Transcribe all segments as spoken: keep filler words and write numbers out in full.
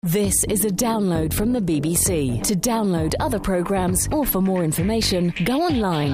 This is a download from the B B C. To download other programmes or for more information, go online.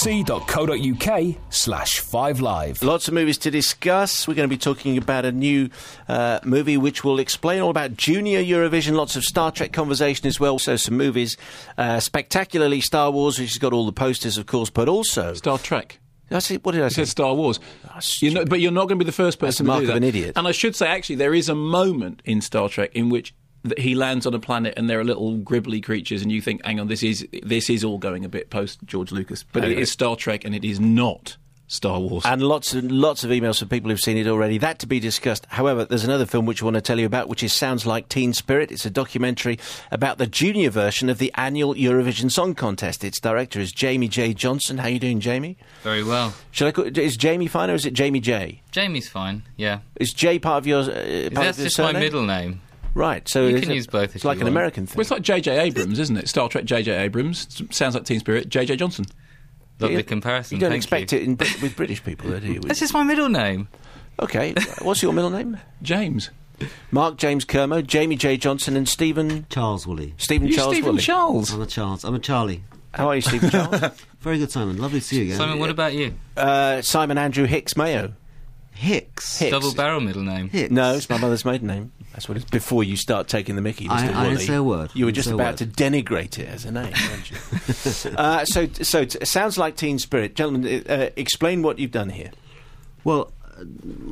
bbc.co.uk slash five live. Lots of movies to discuss. We're going to be talking about a new uh, movie which will explain all about Junior Eurovision. Lots of Star Trek conversation as well. So some movies, uh, spectacularly Star Wars, which has got all the posters, of course, but also... Star Trek. I see, what did I You say? said Star Wars. Oh, you're not, but you're not going to be the first person That's the mark to do that. of an idiot. And I should say, actually, there is a moment in Star Trek in which th- he lands on a planet and there are little gribbly creatures, and you think, hang on, this is this is all going a bit post George Lucas. But Okay. it is Star Trek, and it is not Star Wars. And lots and lots of emails from people who've seen it already. That to be discussed. However, there's another film which I want to tell you about, which is Sounds Like Teen Spirit. It's a documentary about the junior version of the annual Eurovision Song Contest. Its director is Jamie J. Johnson. How are you doing, Jamie? Very well. Shall I call, is Jamie fine or is it Jamie J? Jamie's fine, yeah. Is J part of your uh, part That's of your just my surname? middle name. Right. So You is can it- use both if It's like you an want. American thing. Well, it's like J J Abrams, isn't it? Star Trek J J Abrams. S- Sounds like Teen Spirit. J J Johnson. Lovely You- comparison, You don't thank expect you. it in, with British people, do you? That's just my middle name. Okay. What's your middle name? James. Mark James Kermo, Jamie J. Johnson, and Stephen Charles Woolley. Stephen You Charles Stephen Woolley. Charles. I'm a Charles. I'm a Charlie. How are you, Stephen Charles? Very good, Simon. Lovely to see you again. Simon, what about you? uh, Simon Andrew Hicks Mayo. Hicks. Hicks. Double barrel middle name. Hicks. No, it's my mother's maiden name. That's what it's. Before you start taking the mickey, Mister I- I Woolley, didn't say a word. You were Didn't just say a about word. to denigrate it as a name, weren't you? uh, so, so it sounds like Teen Spirit, gentlemen. Uh, explain what you've done here. Well, uh,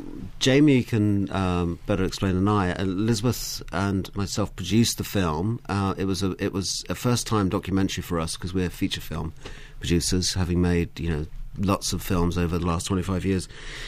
Jamie can um, better explain than I. Elizabeth and myself produced the film. Uh, it was a it was a first time documentary for us because we're feature film producers, having made you know lots of films over the last twenty-five years,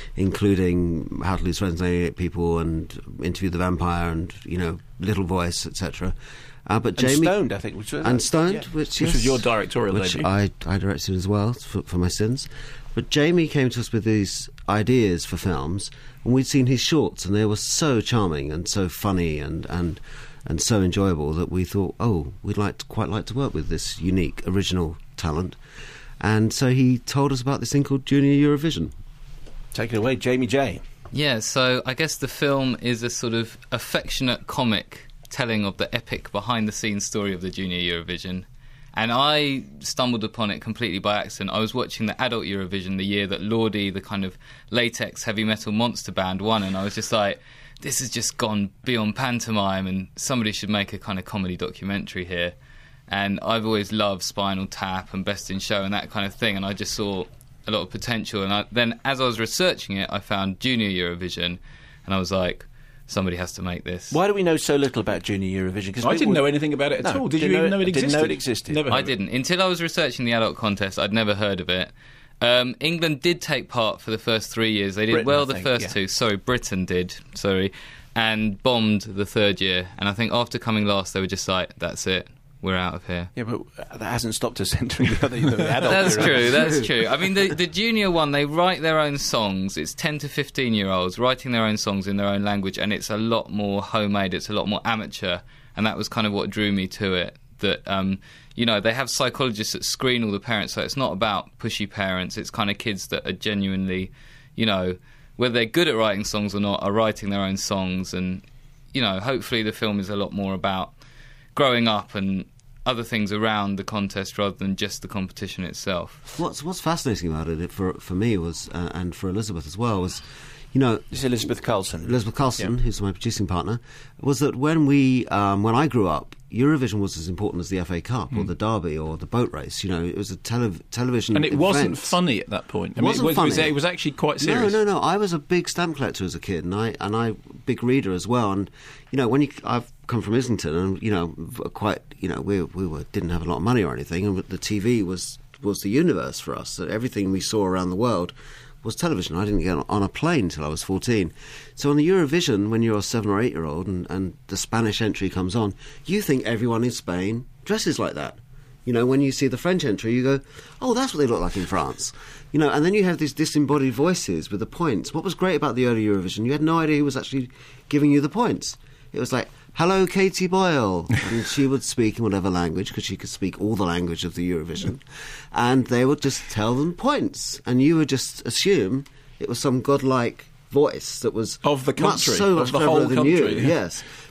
including How to Lose Friends and eighty-eight People and Interview the Vampire and you know Little Voice, et cetera. Uh, but And Jamie Stoned, I think, which was and Stoned, yeah. which, Which yes, was your directorial which debut. I, I directed as well for, for my sins. But Jamie came to us with these ideas for films, and we'd seen his shorts, and they were so charming and so funny and and, and so enjoyable that we thought, oh, we'd like to, quite like to work with this unique, original talent. And so he told us about this thing called Junior Eurovision. Take it away, Jamie J. Yeah, so I guess the film is a sort of affectionate comic telling of the epic behind-the-scenes story of the Junior Eurovision. And I stumbled upon it completely by accident. I was watching the adult Eurovision the year that Lordi, the kind of latex heavy metal monster band, won, and I was just like, this has just gone beyond pantomime, and somebody should make a kind of comedy documentary here. And I've always loved Spinal Tap and Best in Show and that kind of thing, and I just saw a lot of potential. And I, then as I was researching it, I found Junior Eurovision, and I was like, somebody has to make this. Why do we know so little about Junior Eurovision? 'Cause I we- didn't we- know anything about it at No, all. Did you didn't even know know it- it didn't existed? know it existed. Never heard I of it. didn't. Until I was researching the adult contest, I'd never heard of it. Um, England did take part for the first three years. They did Britain, well I the think, first yeah. two. Sorry, Britain did. Sorry. And bombed the third year. And I think after coming last, they were just like, that's it. We're out of here. Yeah, but that hasn't stopped us entering the other the adult. That's Eurovision. true, that's true. I mean, the, the junior one, they write their own songs. It's ten to fifteen-year-olds writing their own songs in their own language, and it's a lot more homemade, it's a lot more amateur, and that was kind of what drew me to it. That, um, you know, they have psychologists that screen all the parents, so it's not about pushy parents, it's kind of kids that are genuinely, you know, whether they're good at writing songs or not, are writing their own songs, and, you know, hopefully the film is a lot more about growing up and other things around the contest rather than just the competition itself. What's what's fascinating about it for for me was, uh, and for Elizabeth as well, was, you know, It's Elizabeth Carlson. Elizabeth Carlson, Yeah. who's my producing partner, was that when we, um, when I grew up, Eurovision was as important as the F A Cup or the Derby or the boat race. You know, it was a tele- television And it wasn't event. funny at that point. I It mean, wasn't it, was, it was- funny. it was actually quite serious. No, no, no. I was a big stamp collector as a kid, and I and I big reader as well. And you know, when you, I've come from Islington, and you know, quite, you know, we we were, didn't have a lot of money or anything, and the T V was was the universe for us. That everything we saw around the world was television. I didn't get on a plane till I was fourteen. So on the Eurovision, when you're a seven or eight year old, and, and the Spanish entry comes on, you think everyone in Spain dresses like that. You know, when you see the French entry, you go, oh, that's what they look like in France. You know, and then you have these disembodied voices with the points. What was great about the early Eurovision, you had no idea who was actually giving you the points. It was like, hello, Katie Boyle. And she would speak in whatever language, because she could speak all the language of the Eurovision. And they would just tell them points. And you would just assume it was some godlike voice that was Of the much, country, so of much the cleverer whole than you. country, yeah. Yes.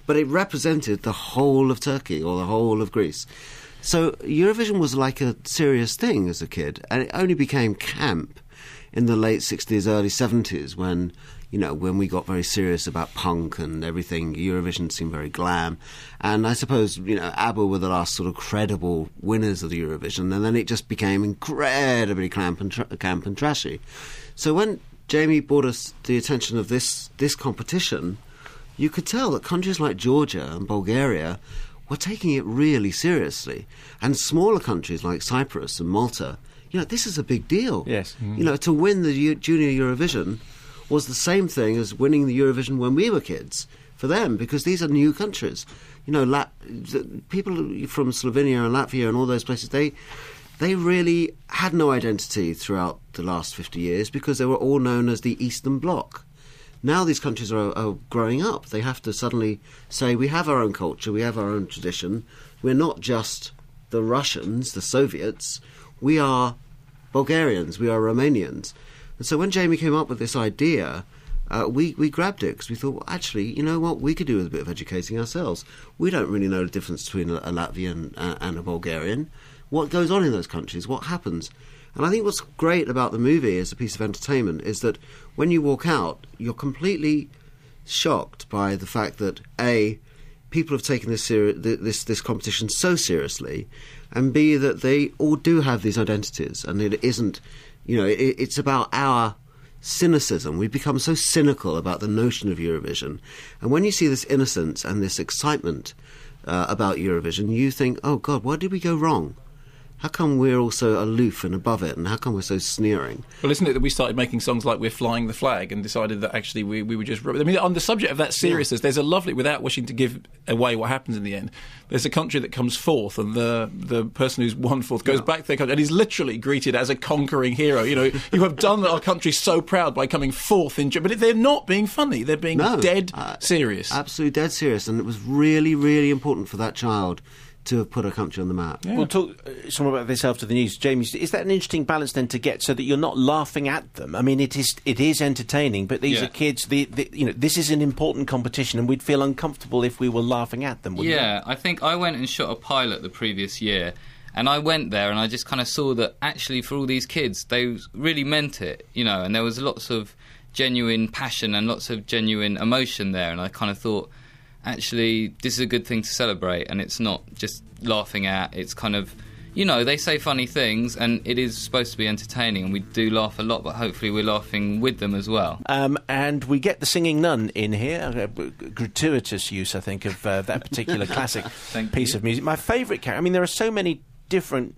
but it represented the whole of Turkey or the whole of Greece. So Eurovision was like a serious thing as a kid, and it only became camp in the late sixties, early seventies, when, you know, when we got very serious about punk and everything. Eurovision seemed very glam. And I suppose, you know, ABBA were the last sort of credible winners of the Eurovision, and then it just became incredibly camp and, tra- camp and trashy. So when Jamie brought us the attention of this, this competition, you could tell that countries like Georgia and Bulgaria were taking it really seriously. And smaller countries like Cyprus and Malta, you know, this is a big deal. Yes. Mm. You know, to win the U- Junior Eurovision was the same thing as winning the Eurovision when we were kids for them, because these are new countries. You know, Lat- people from Slovenia and Latvia and all those places, they they really had no identity throughout the last fifty years because they were all known as the Eastern Bloc. Now these countries are, are growing up. They have to suddenly say, we have our own culture, we have our own tradition. We're not just the Russians, the Soviets. We are Bulgarians, we are Romanians. And so when Jamie came up with this idea, uh, we, we grabbed it because we thought, well, actually, you know what, we could do with a bit of educating ourselves. We don't really know the difference between a, a Latvian and, and a Bulgarian. What goes on in those countries? What happens? And I think what's great about the movie as a piece of entertainment is that when you walk out, you're completely shocked by the fact that, A, people have taken this seri- this this competition so seriously, and B, that they all do have these identities, and it isn't, you know, it, it's about our cynicism. We've become so cynical about the notion of Eurovision, and when you see this innocence and this excitement uh, about Eurovision, you think, oh God, where did we go wrong? How come we're all so aloof and above it, and how come we're so sneering? Well, isn't it that we started making songs like We're Flying the Flag and decided that actually we, we were just... I mean, on the subject of that seriousness, yeah. There's a lovely, without wishing to give away what happens in the end, there's a country that comes fourth, and the the person who's won fourth goes yeah. back to their country and is literally greeted as a conquering hero. You know, you have done our country so proud by coming fourth in... But they're not being funny, they're being no, dead uh, serious. Absolutely dead serious, and it was really, really important for that child to have put a country on the map. Yeah. We'll talk uh, some more about this after the news. Jamie, is that an interesting balance then to get so that you're not laughing at them? I mean, it is it is entertaining, but these yeah. are kids. The, the, you know, this is an important competition, and we'd feel uncomfortable if we were laughing at them. Wouldn't yeah, we? I think I went and shot a pilot the previous year, and I went there and I just kind of saw that actually for all these kids, they really meant it, you know, and there was lots of genuine passion and lots of genuine emotion there, and I kind of thought, actually, this is a good thing to celebrate, and it's not just laughing at. It's kind of, you know, they say funny things, and it is supposed to be entertaining, and we do laugh a lot, but hopefully we're laughing with them as well. Um, and we get the singing nun in here, a gratuitous use, I think, of uh, that particular classic piece you. of music. My favourite character, I mean, there are so many different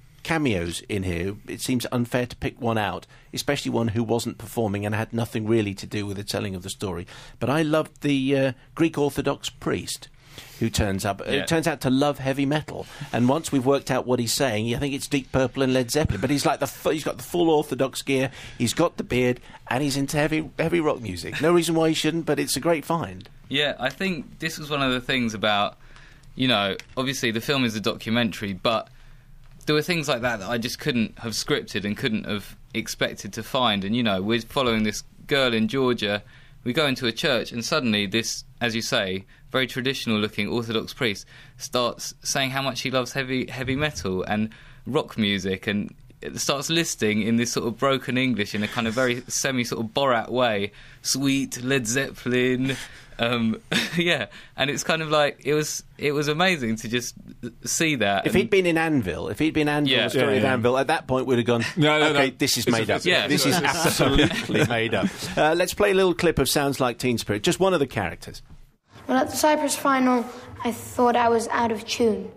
cameos in here. It seems unfair to pick one out, especially one who wasn't performing and had nothing really to do with the telling of the story. But I loved the uh, Greek Orthodox priest who turns up. Yeah. Uh, turns out to love heavy metal, and once we've worked out what he's saying, I think it's Deep Purple and Led Zeppelin. But he's like the f- he's got the full Orthodox gear, he's got the beard, and he's into heavy heavy rock music. No reason why he shouldn't, but it's a great find. Yeah, I think this was one of the things about, you know, obviously the film is a documentary, but there were things like that that I just couldn't have scripted and couldn't have expected to find. And, you know, we're following this girl in Georgia. We go into a church and suddenly this, as you say, very traditional-looking Orthodox priest starts saying how much he loves heavy heavy metal and rock music, and it starts listing in this sort of broken English in a kind of very semi-sort of Borat way, Sweet, Led Zeppelin... Um, yeah, and it's kind of like it was. It was amazing to just see that. If he'd been in Anvil, if he'd been Anvil, Yeah. the story Yeah, of yeah. Anvil, at that point we'd have gone. No, no, okay, no. this is It's made a- up. yeah, this it's is a- absolutely made up. Uh, let's play a little clip of Sounds Like Teen Spirit. Just one of the characters. Well, at the Cyprus final, I thought I was out of tune.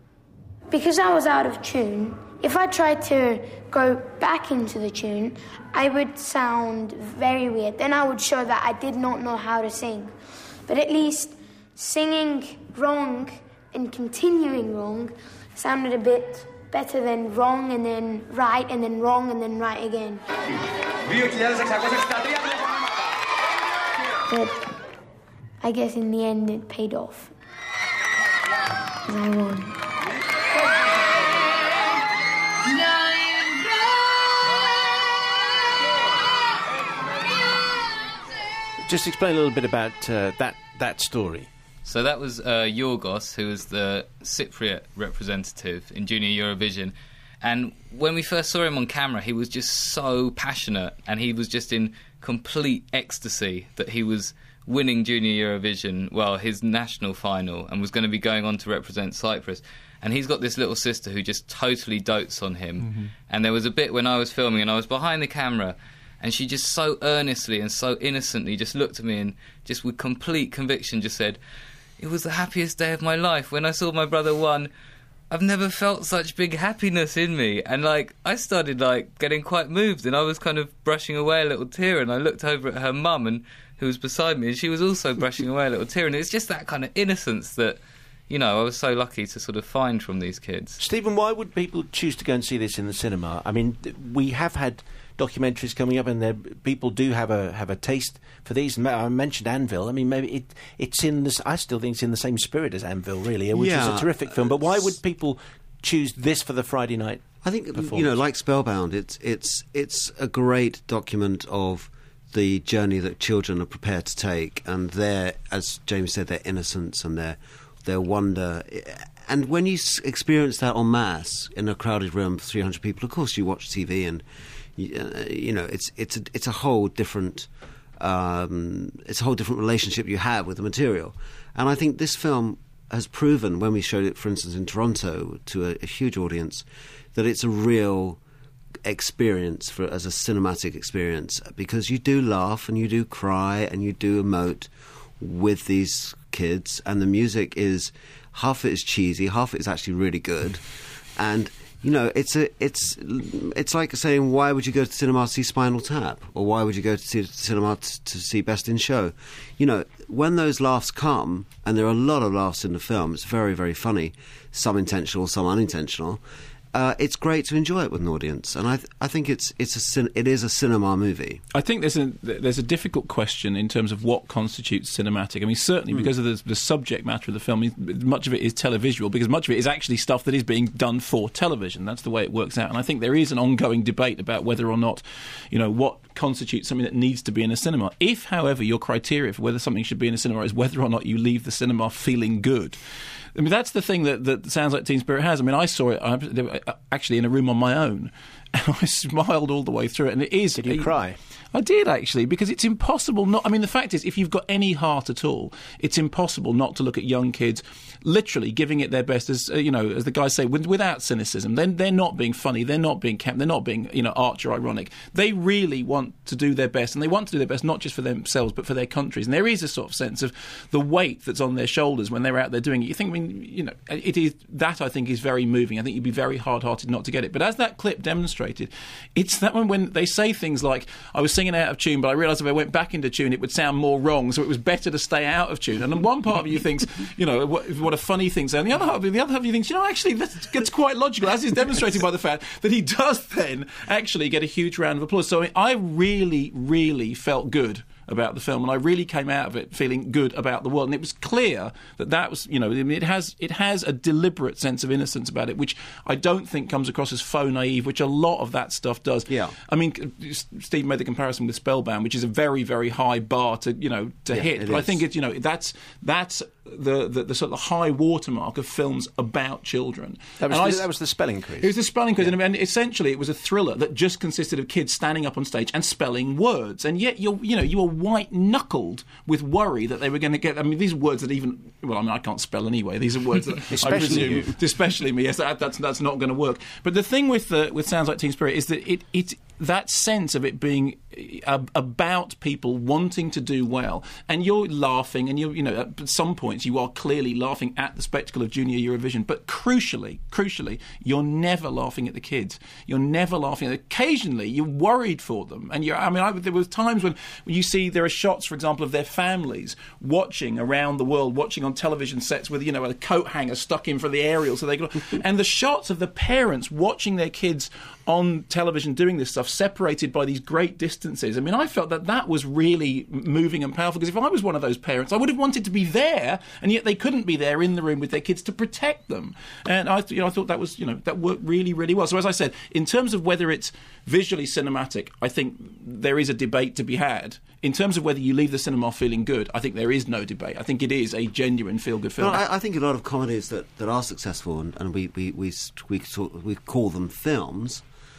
Because I was out of tune, if I tried to go back into the tune, I would sound very weird. Then I would show that I did not know how to sing. But at least singing wrong and continuing wrong sounded a bit better than wrong and then right and then wrong and then right again. But I guess in the end it paid off. 'Cause I won. Just explain a little bit about uh, that that story. So that was uh, Yorgos, who was the Cypriot representative in Junior Eurovision. And when we first saw him on camera, he was just so passionate, and he was just in complete ecstasy that he was winning Junior Eurovision, well, his national final, and was going to be going on to represent Cyprus. And he's got this little sister who just totally dotes on him. Mm-hmm. And there was a bit when I was filming and I was behind the camera, and she just so earnestly and so innocently just looked at me and just with complete conviction just said, "It was the happiest day of my life. When I saw my brother won, I've never felt such big happiness in me." And, like, I started, like, getting quite moved, and I was kind of brushing away a little tear, and I looked over at her mum, and who was beside me, and she was also brushing away a little tear. And it's just that kind of innocence that, you know, I was so lucky to sort of find from these kids. Stephen, why would people choose to go and see this in the cinema? I mean, we have had documentaries coming up, and there, people do have a have a taste for these. I mentioned Anvil. I mean, maybe it it's in this. I still think it's in the same spirit as Anvil, really, which yeah, is a terrific film. But why would people choose this for the Friday night? I think, you know, like Spellbound, it's it's it's a great document of the journey that children are prepared to take, and their, as James said, their innocence and their their wonder. And when you s- experience that en masse in a crowded room, three hundred people, of course you watch T V, and you, uh, you know it's it's a, it's a whole different um, it's a whole different relationship you have with the material. And I think this film has proven, when we showed it, for instance, in Toronto to a, a huge audience, that it's a real experience for as a cinematic experience, because you do laugh and you do cry and you do emote with these kids, and the music is half of it is cheesy, half of it is actually really good. And you know, it's a it's it's like saying, why would you go to the cinema to see Spinal Tap, or why would you go to see the cinema to, to see Best in Show? You know, when those laughs come, and there are a lot of laughs in the film, it's very, very funny, some intentional, some unintentional. Uh, it's great to enjoy it with an audience, and I, th- I think it's it's a cin- it is a cinema movie. I think there's a there's a difficult question in terms of what constitutes cinematic. I mean, certainly mm. because of the, the subject matter of the film, much of it is televisual, because much of it is actually stuff that is being done for television. That's the way it works out, and I think there is an ongoing debate about whether or not, you know, what constitutes something that needs to be in a cinema. If, however, your criteria for whether something should be in a cinema is whether or not you leave the cinema feeling good, I mean, that's the thing that, that Sounds Like Teen Spirit has. I mean, I saw it I, actually in a room on my own, and I smiled all the way through it. And it is. Did you it, cry? I did, actually, because it's impossible not... I mean, the fact is, if you've got any heart at all, it's impossible not to look at young kids literally giving it their best, as uh, you know, as the guys say, with, without cynicism. They're, they're not being funny, they're not being camp, they're not being, you know, arch or ironic. They really want to do their best, and they want to do their best not just for themselves, but for their countries. And there is a sort of sense of the weight that's on their shoulders when they're out there doing it. You think, I mean, you know, it is... That, I think, is very moving. I think you'd be very hard-hearted not to get it. But as that clip demonstrated, it's that one when they say things like, I was singing out of tune, but I realised if I went back into tune, it would sound more wrong, so it was better to stay out of tune. And then one part of you thinks, you know, what, what a funny thing. And the other half, the other half of you thinks, you know, actually, that's, that's quite logical, as is demonstrated by the fact that he does then actually get a huge round of applause. So I, mean, I really, really felt good about the film, and I really came out of it feeling good about the world. And it was clear that that was, you know, I mean, it has it has a deliberate sense of innocence about it, which I don't think comes across as faux naive, which a lot of that stuff does. Yeah. I mean, Steve made the comparison with Spellbound, which is a very, very high bar to, you know, to yeah, hit. But is. I think it's, you know, that's that's the, the the sort of high watermark of films about children. That was, and the, I, that was the Spelling Quiz. It was the Spelling Quiz, yeah. and, and essentially it was a thriller that just consisted of kids standing up on stage and spelling words, and yet you're, you know, you were white knuckled with worry that they were going to get. I mean, these are words that even well, I mean, I can't spell anyway. These are words that especially I presume, you. especially me. Yes, that, that's that's not going to work. But the thing with the, with Sounds Like Teen Spirit is that it it that sense of it being about people wanting to do well, and you're laughing, and you you know at some points you are clearly laughing at the spectacle of Junior Eurovision, but crucially, crucially, you're never laughing at the kids. You're never laughing. Occasionally, you're worried for them, and you're. I mean, I, there were times when you see there are shots, for example, of their families watching around the world, watching on television sets with you know a coat hanger stuck in for the aerial, so they go, and the shots of the parents watching their kids on television doing this stuff stuff separated by these great distances. I mean, I felt that that was really moving and powerful, because if I was one of those parents, I would have wanted to be there, and yet they couldn't be there in the room with their kids to protect them. And I, you know, I thought that was, you know, that worked really, really well. So as I said, in terms of whether it's visually cinematic, I think there is a debate to be had. In terms of whether you leave the cinema feeling good, I think there is no debate. I think it is a genuine feel-good film. Well, I, I think a lot of comedies that, that are successful, and, and we, we, we, we, sort of, we call them films,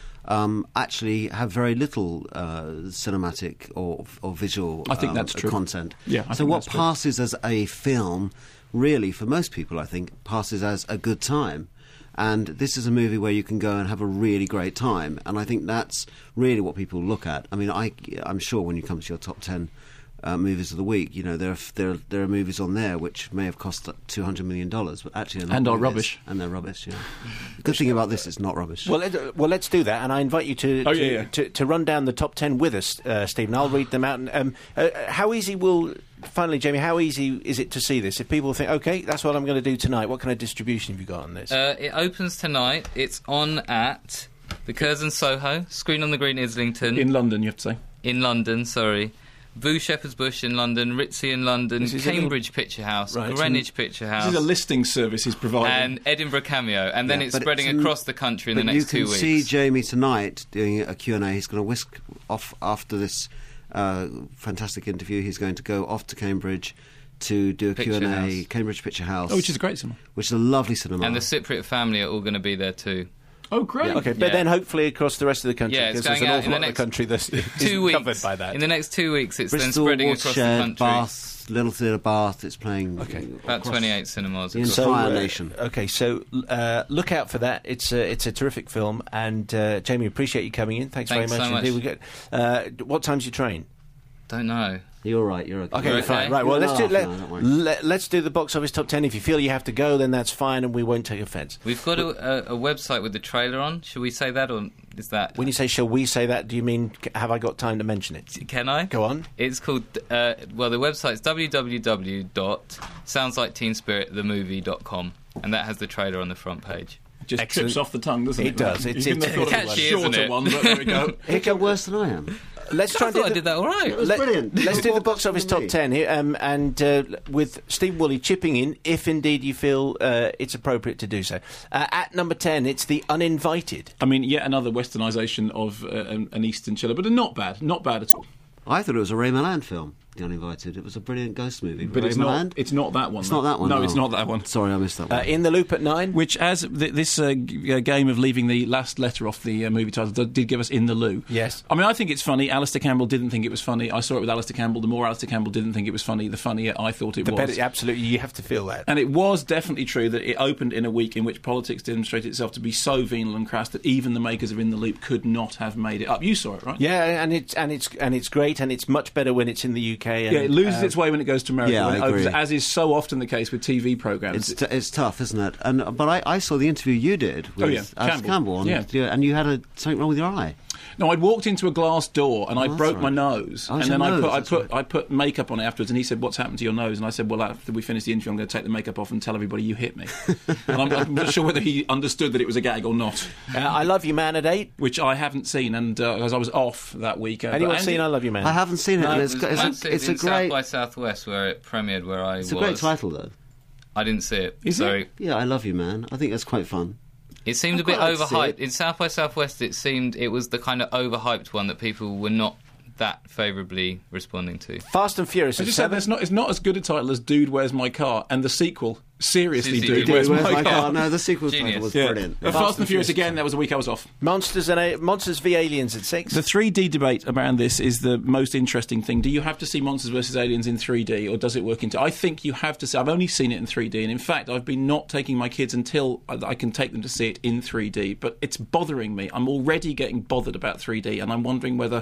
um, actually have very little uh, cinematic or, or visual I think um, that's true. content. Yeah, I so think what that's true. passes as a film, really, for most people, I think, passes as a good time. And this is a movie where you can go and have a really great time. And I think that's really what people look at. I mean, I, I'm sure when you come to your top ten uh, movies of the week, you know, there are, there, are, there are movies on there which may have cost two hundred million dollars, but actually are not And are movies. rubbish. And they're rubbish, yeah. The good thing about this is not rubbish. Well, let, well, let's do that, and I invite you to Oh, to, yeah, yeah. to, to run down the top ten with us, uh, Stephen. I'll read them out. And, um, uh, how easy will... Finally, Jamie, how easy is it to see this? If people think, OK, that's what I'm going to do tonight, what kind of distribution have you got on this? Uh, it opens tonight. It's on at the Curzon Soho, Screen on the Green Islington. In London, you have to say. In London, sorry. Vu Shepherd's Bush in London, Ritzy in London, This is a Cambridge Picture House, Right, Greenwich Picture House, This is a listing service he's providing. and Edinburgh Cameo. And then Yeah, it's but spreading it's- across the country in the but next two you can weeks. see Jamie tonight doing a Q and A. He's going to whisk off after this uh, fantastic interview. He's going to go off to Cambridge to do a Picture Q and A, House. Cambridge Picture House. Oh, which is a great cinema. Which is a lovely cinema. And the Cypriot family are all going to be there too. Oh, great. OK, but yeah. then hopefully across the rest of the country, Yeah, it's because there's going an out awful in the lot of next the country that's Two weeks. covered by that. In the next two weeks, it's then Bristol, spreading across the Watershed, country. Bath, Little Theatre Bath. It's playing Okay. About across twenty-eight cinemas. the across- entire uh, nation. OK, so uh, look out for that. It's a, it's a terrific film. And, uh, Jamie, appreciate you coming in. Thanks, Thanks very much so indeed. much. We get, uh, what time's your train? Don't know. You're right. You're okay. Okay, You're fine. okay? Right, well, You're let's do, not let, off now, don't worry. let, let's do the box office top ten. If you feel you have to go, then that's fine, and we won't take offence. We've got a, a, a website with the trailer on. Should we say that, or is that... When you say, shall we say that, do you mean, c- have I got time to mention it? Can I? Go on. It's called, uh, well, the website's w w w dot sounds like teen spirit the movie dot com, and that has the trailer on the front page. Just Excellent. trips off the tongue, doesn't it? It does. It's- you couldn't it's- have thought of catchy, a shorter isn't it? one, but there we go. Here come worse than I am. Let's try I and do thought I the- did that all right. It was Let, brilliant. Let's do the More box better office than top me. ten here, um, and uh, with Steve Woolley chipping in, if indeed you feel uh, it's appropriate to do so. Uh, at number ten, it's The Uninvited. I mean, yet another westernisation of uh, an, an Eastern chiller, but not bad. Not bad at all. I thought it was a Ray Milland film, The Uninvited. It was a brilliant ghost movie. But Ray it's Milland? not, it's not that one. It's though. not that one. No, no. it's not that one. Sorry, I missed that one. Uh, in the Loop at nine. Which, as th- this uh, g- uh, game of leaving the last letter off the uh, movie title d- did give us In the Loo. Yes. I mean, I think it's funny. Alistair Campbell didn't think it was funny. I saw it with Alistair Campbell. The more Alistair Campbell didn't think it was funny, the funnier I thought it The was. better, absolutely, you have to feel that. And it was definitely true that it opened in a week in which politics demonstrated itself to be so venal and crass that even the makers of In the Loop could not have made it up. You saw it, right? Yeah, and it's and it's and it's great, and it's much better when it's in the U K. And, Yeah, it loses uh, its way when it goes to America, Yeah, when I it opens, agree. as is so often the case with T V programmes. It's, t- it's tough, isn't it? And but I, I saw the interview you did with Oh, yeah, Alistair Campbell. Campbell, and, Yeah. and you had a, something wrong with your eye. No, I'd walked into a glass door and I Oh, that's broke right. my nose, Oh, and it's then your I nose, put I that's put right. I put makeup on it afterwards. And he said, "What's happened to your nose?" And I said, "Well, after we finish the interview, I'm going to take the makeup off and tell everybody you hit me." And I'm, I'm not sure whether he understood that it was a gag or not, Uh, I Love You Man at eight. which I haven't seen, and uh, as I was off that week. Uh, Anyone but seen Andy- I Love You Man? I haven't seen it, No, and It it's, was got- it's, massive a, it's a in South great, by Southwest where it premiered, where I it's a was. great title though. I didn't see it. Is it? Sorry. Yeah, I love you, man. I think that's quite fun. It seemed I'd a bit quite like to see overhyped. it. In South by Southwest, it seemed it was the kind of overhyped one that people were not that favourably responding to. Fast and Furious I at just said seven. it's not it's not as good a title as "Dude, Where's My Car?" and the sequel, seriously, Seriously, "Dude, Dude, Where's, Where's My, my car?" car? No, the sequel Genius. title was Yeah. brilliant. Uh, Fast, and Furious again. That was a week I was off. Monsters and A- Monsters v Aliens at six. The three D debate around this is the most interesting thing. Do you have to see Monsters versus Aliens in three D, or does it work into... I think you have to see... I've only seen it in three D, and in fact, I've been not taking my kids until I, I can take them to see it in three D, but it's bothering me. I'm already getting bothered about three D, and I'm wondering whether...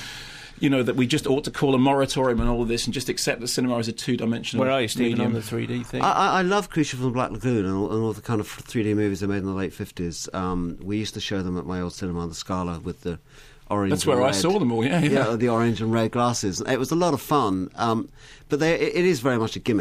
You know, that we just ought to call a moratorium on all of this and just accept that cinema is a two-dimensional Where are you, Stephen, medium. on the three D thing? I, I, I love Creature from the Black Lagoon and all, and all the kind of three D movies they made in the late fifties. Um, we used to show them at my old cinema, the Scala, with the orange. That's and where I red. saw them all, yeah. Yeah, Yeah, the orange and red glasses. It was a lot of fun, um, but they, it, it is very much a gimmick.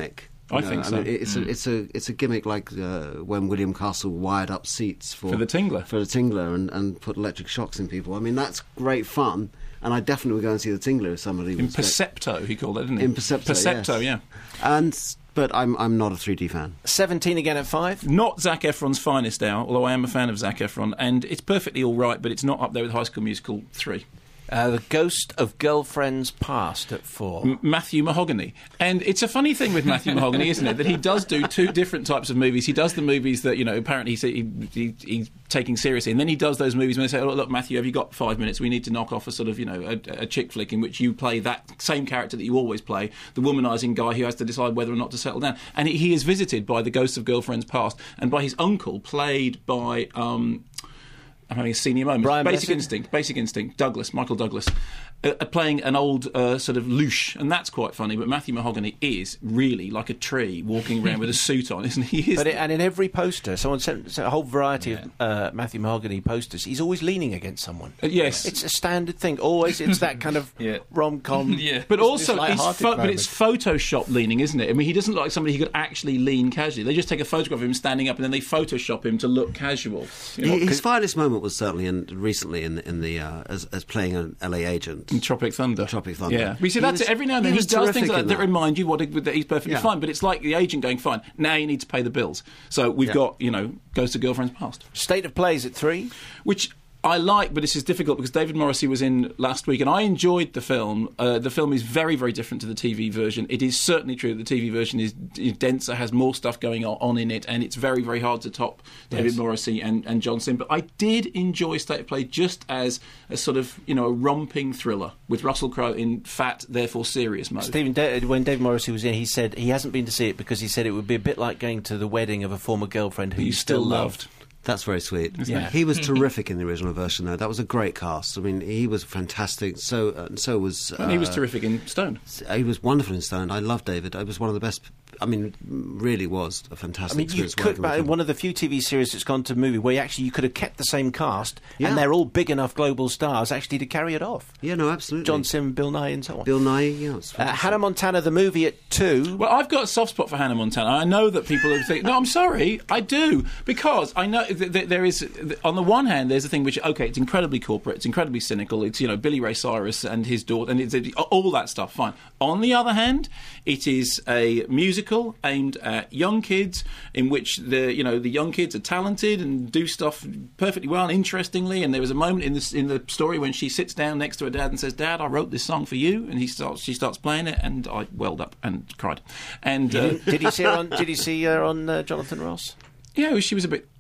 I know, think so. mean, it's Mm. a it's a it's a gimmick like uh, when William Castle wired up seats for, For the Tingler. for the Tingler and, and put electric shocks in people. I mean, that's great fun, and I definitely would go and see the Tingler if somebody In was going- Percepto, he called it, didn't he? In Percepto, Percepto, yes. yeah. And but I'm I'm not a three D fan. seventeen again at five. Not Zac Efron's finest hour, although I am a fan of Zac Efron, and it's perfectly all right, but it's not up there with High School Musical three. Uh, the Ghost of Girlfriends Past at four. M- Matthew Mahogany. And it's a funny thing with Matthew Mahogany, isn't it, that he does do two different types of movies. He does the movies that, you know, apparently he's, he, he, he's taking seriously, and then he does those movies when they say, oh, look, Matthew, have you got five minutes? We need to knock off a sort of, you know, a, a chick flick in which you play that same character that you always play, the womanising guy who has to decide whether or not to settle down. And he, he is visited by the Ghost of Girlfriends Past and by his uncle, played by... Um, I'm having a senior moment. Brian Basic Blessed? Instinct, Basic Instinct, Douglas, Michael Douglas, uh, uh, playing an old uh, sort of louche, and that's quite funny. But Matthew Mahogany is really like a tree walking around with a suit on, isn't he? He is But it, and in every poster, someone sent, sent a whole variety of uh, Matthew Mahogany posters. He's always leaning against someone. Uh, yes. It's a standard thing. Always, it's that kind of Yeah. rom-com. Yeah. But this also, it's light-hearted pho- but moment. it's Photoshop leaning, isn't it? I mean, he doesn't look like somebody who could actually lean casually. They just take a photograph of him standing up and then they Photoshop him to look casual. You know? He- His finest moment was certainly in, recently in in the uh, as, as playing an L A agent. In Tropic Thunder. Tropic Thunder. Yeah. We see He that's was- it. Every now and he then he, was does things terrific like that, in that that. remind you what it, that he's perfectly Yeah. fine. But it's like the agent going, fine, now you need to pay the bills. So we've Yeah. got, you know, Ghost of Girlfriends Past. State of Plays at three. Which I like, but this is difficult because David Morrissey was in last week and I enjoyed the film. Uh, the film is very, very different to the T V version. It is certainly true that the T V version is, is denser, has more stuff going on, on in it, and it's very, very hard to top David Yes. Morrissey and, and John Sim. But I did enjoy State of Play just as a sort of, you know, a romping thriller with Russell Crowe in fat, therefore serious mode. Stephen, Da- when David Morrissey was in, he said he hasn't been to see it because he said it would be a bit like going to the wedding of a former girlfriend who you you still still loved. loved. That's very sweet. Yeah. He was terrific in the original version, though. That was a great cast. I mean, he was fantastic. So, uh, so was. Uh, And he was terrific in Stone. He was wonderful in Stone. I love David. It was one of the best. I mean, really was a I fantastic. mean, you experience could, working with but him. one of the few T V series that's gone to movie where you actually you could have kept the same cast Yeah. and they're all big enough global stars actually to carry it off. Yeah, no, absolutely. John Sim, Bill Nye, and so on. Bill Nye. Yeah, it's uh, fantastic. Hannah Montana, the movie at two. Well, I've got a soft spot for Hannah Montana. I know that people are thinking, no, I'm sorry, I do. Because I know th- th- there is, th- on the one hand, there's a thing which, okay, it's incredibly corporate, it's incredibly cynical, it's, you know, Billy Ray Cyrus and his daughter, and it's it, all that stuff, fine. On the other hand, it is a musical aimed at young kids in which the, you know, the young kids are talented and do stuff perfectly well, interestingly, and there was a moment in the, in the story when she sits down next to her dad and says, Dad, I wrote this song for you, and he starts, she starts playing it, and I welled up and cried. And uh, did you see her on? Did you see her on uh, Jonathan Ross? yeah, she was a bit.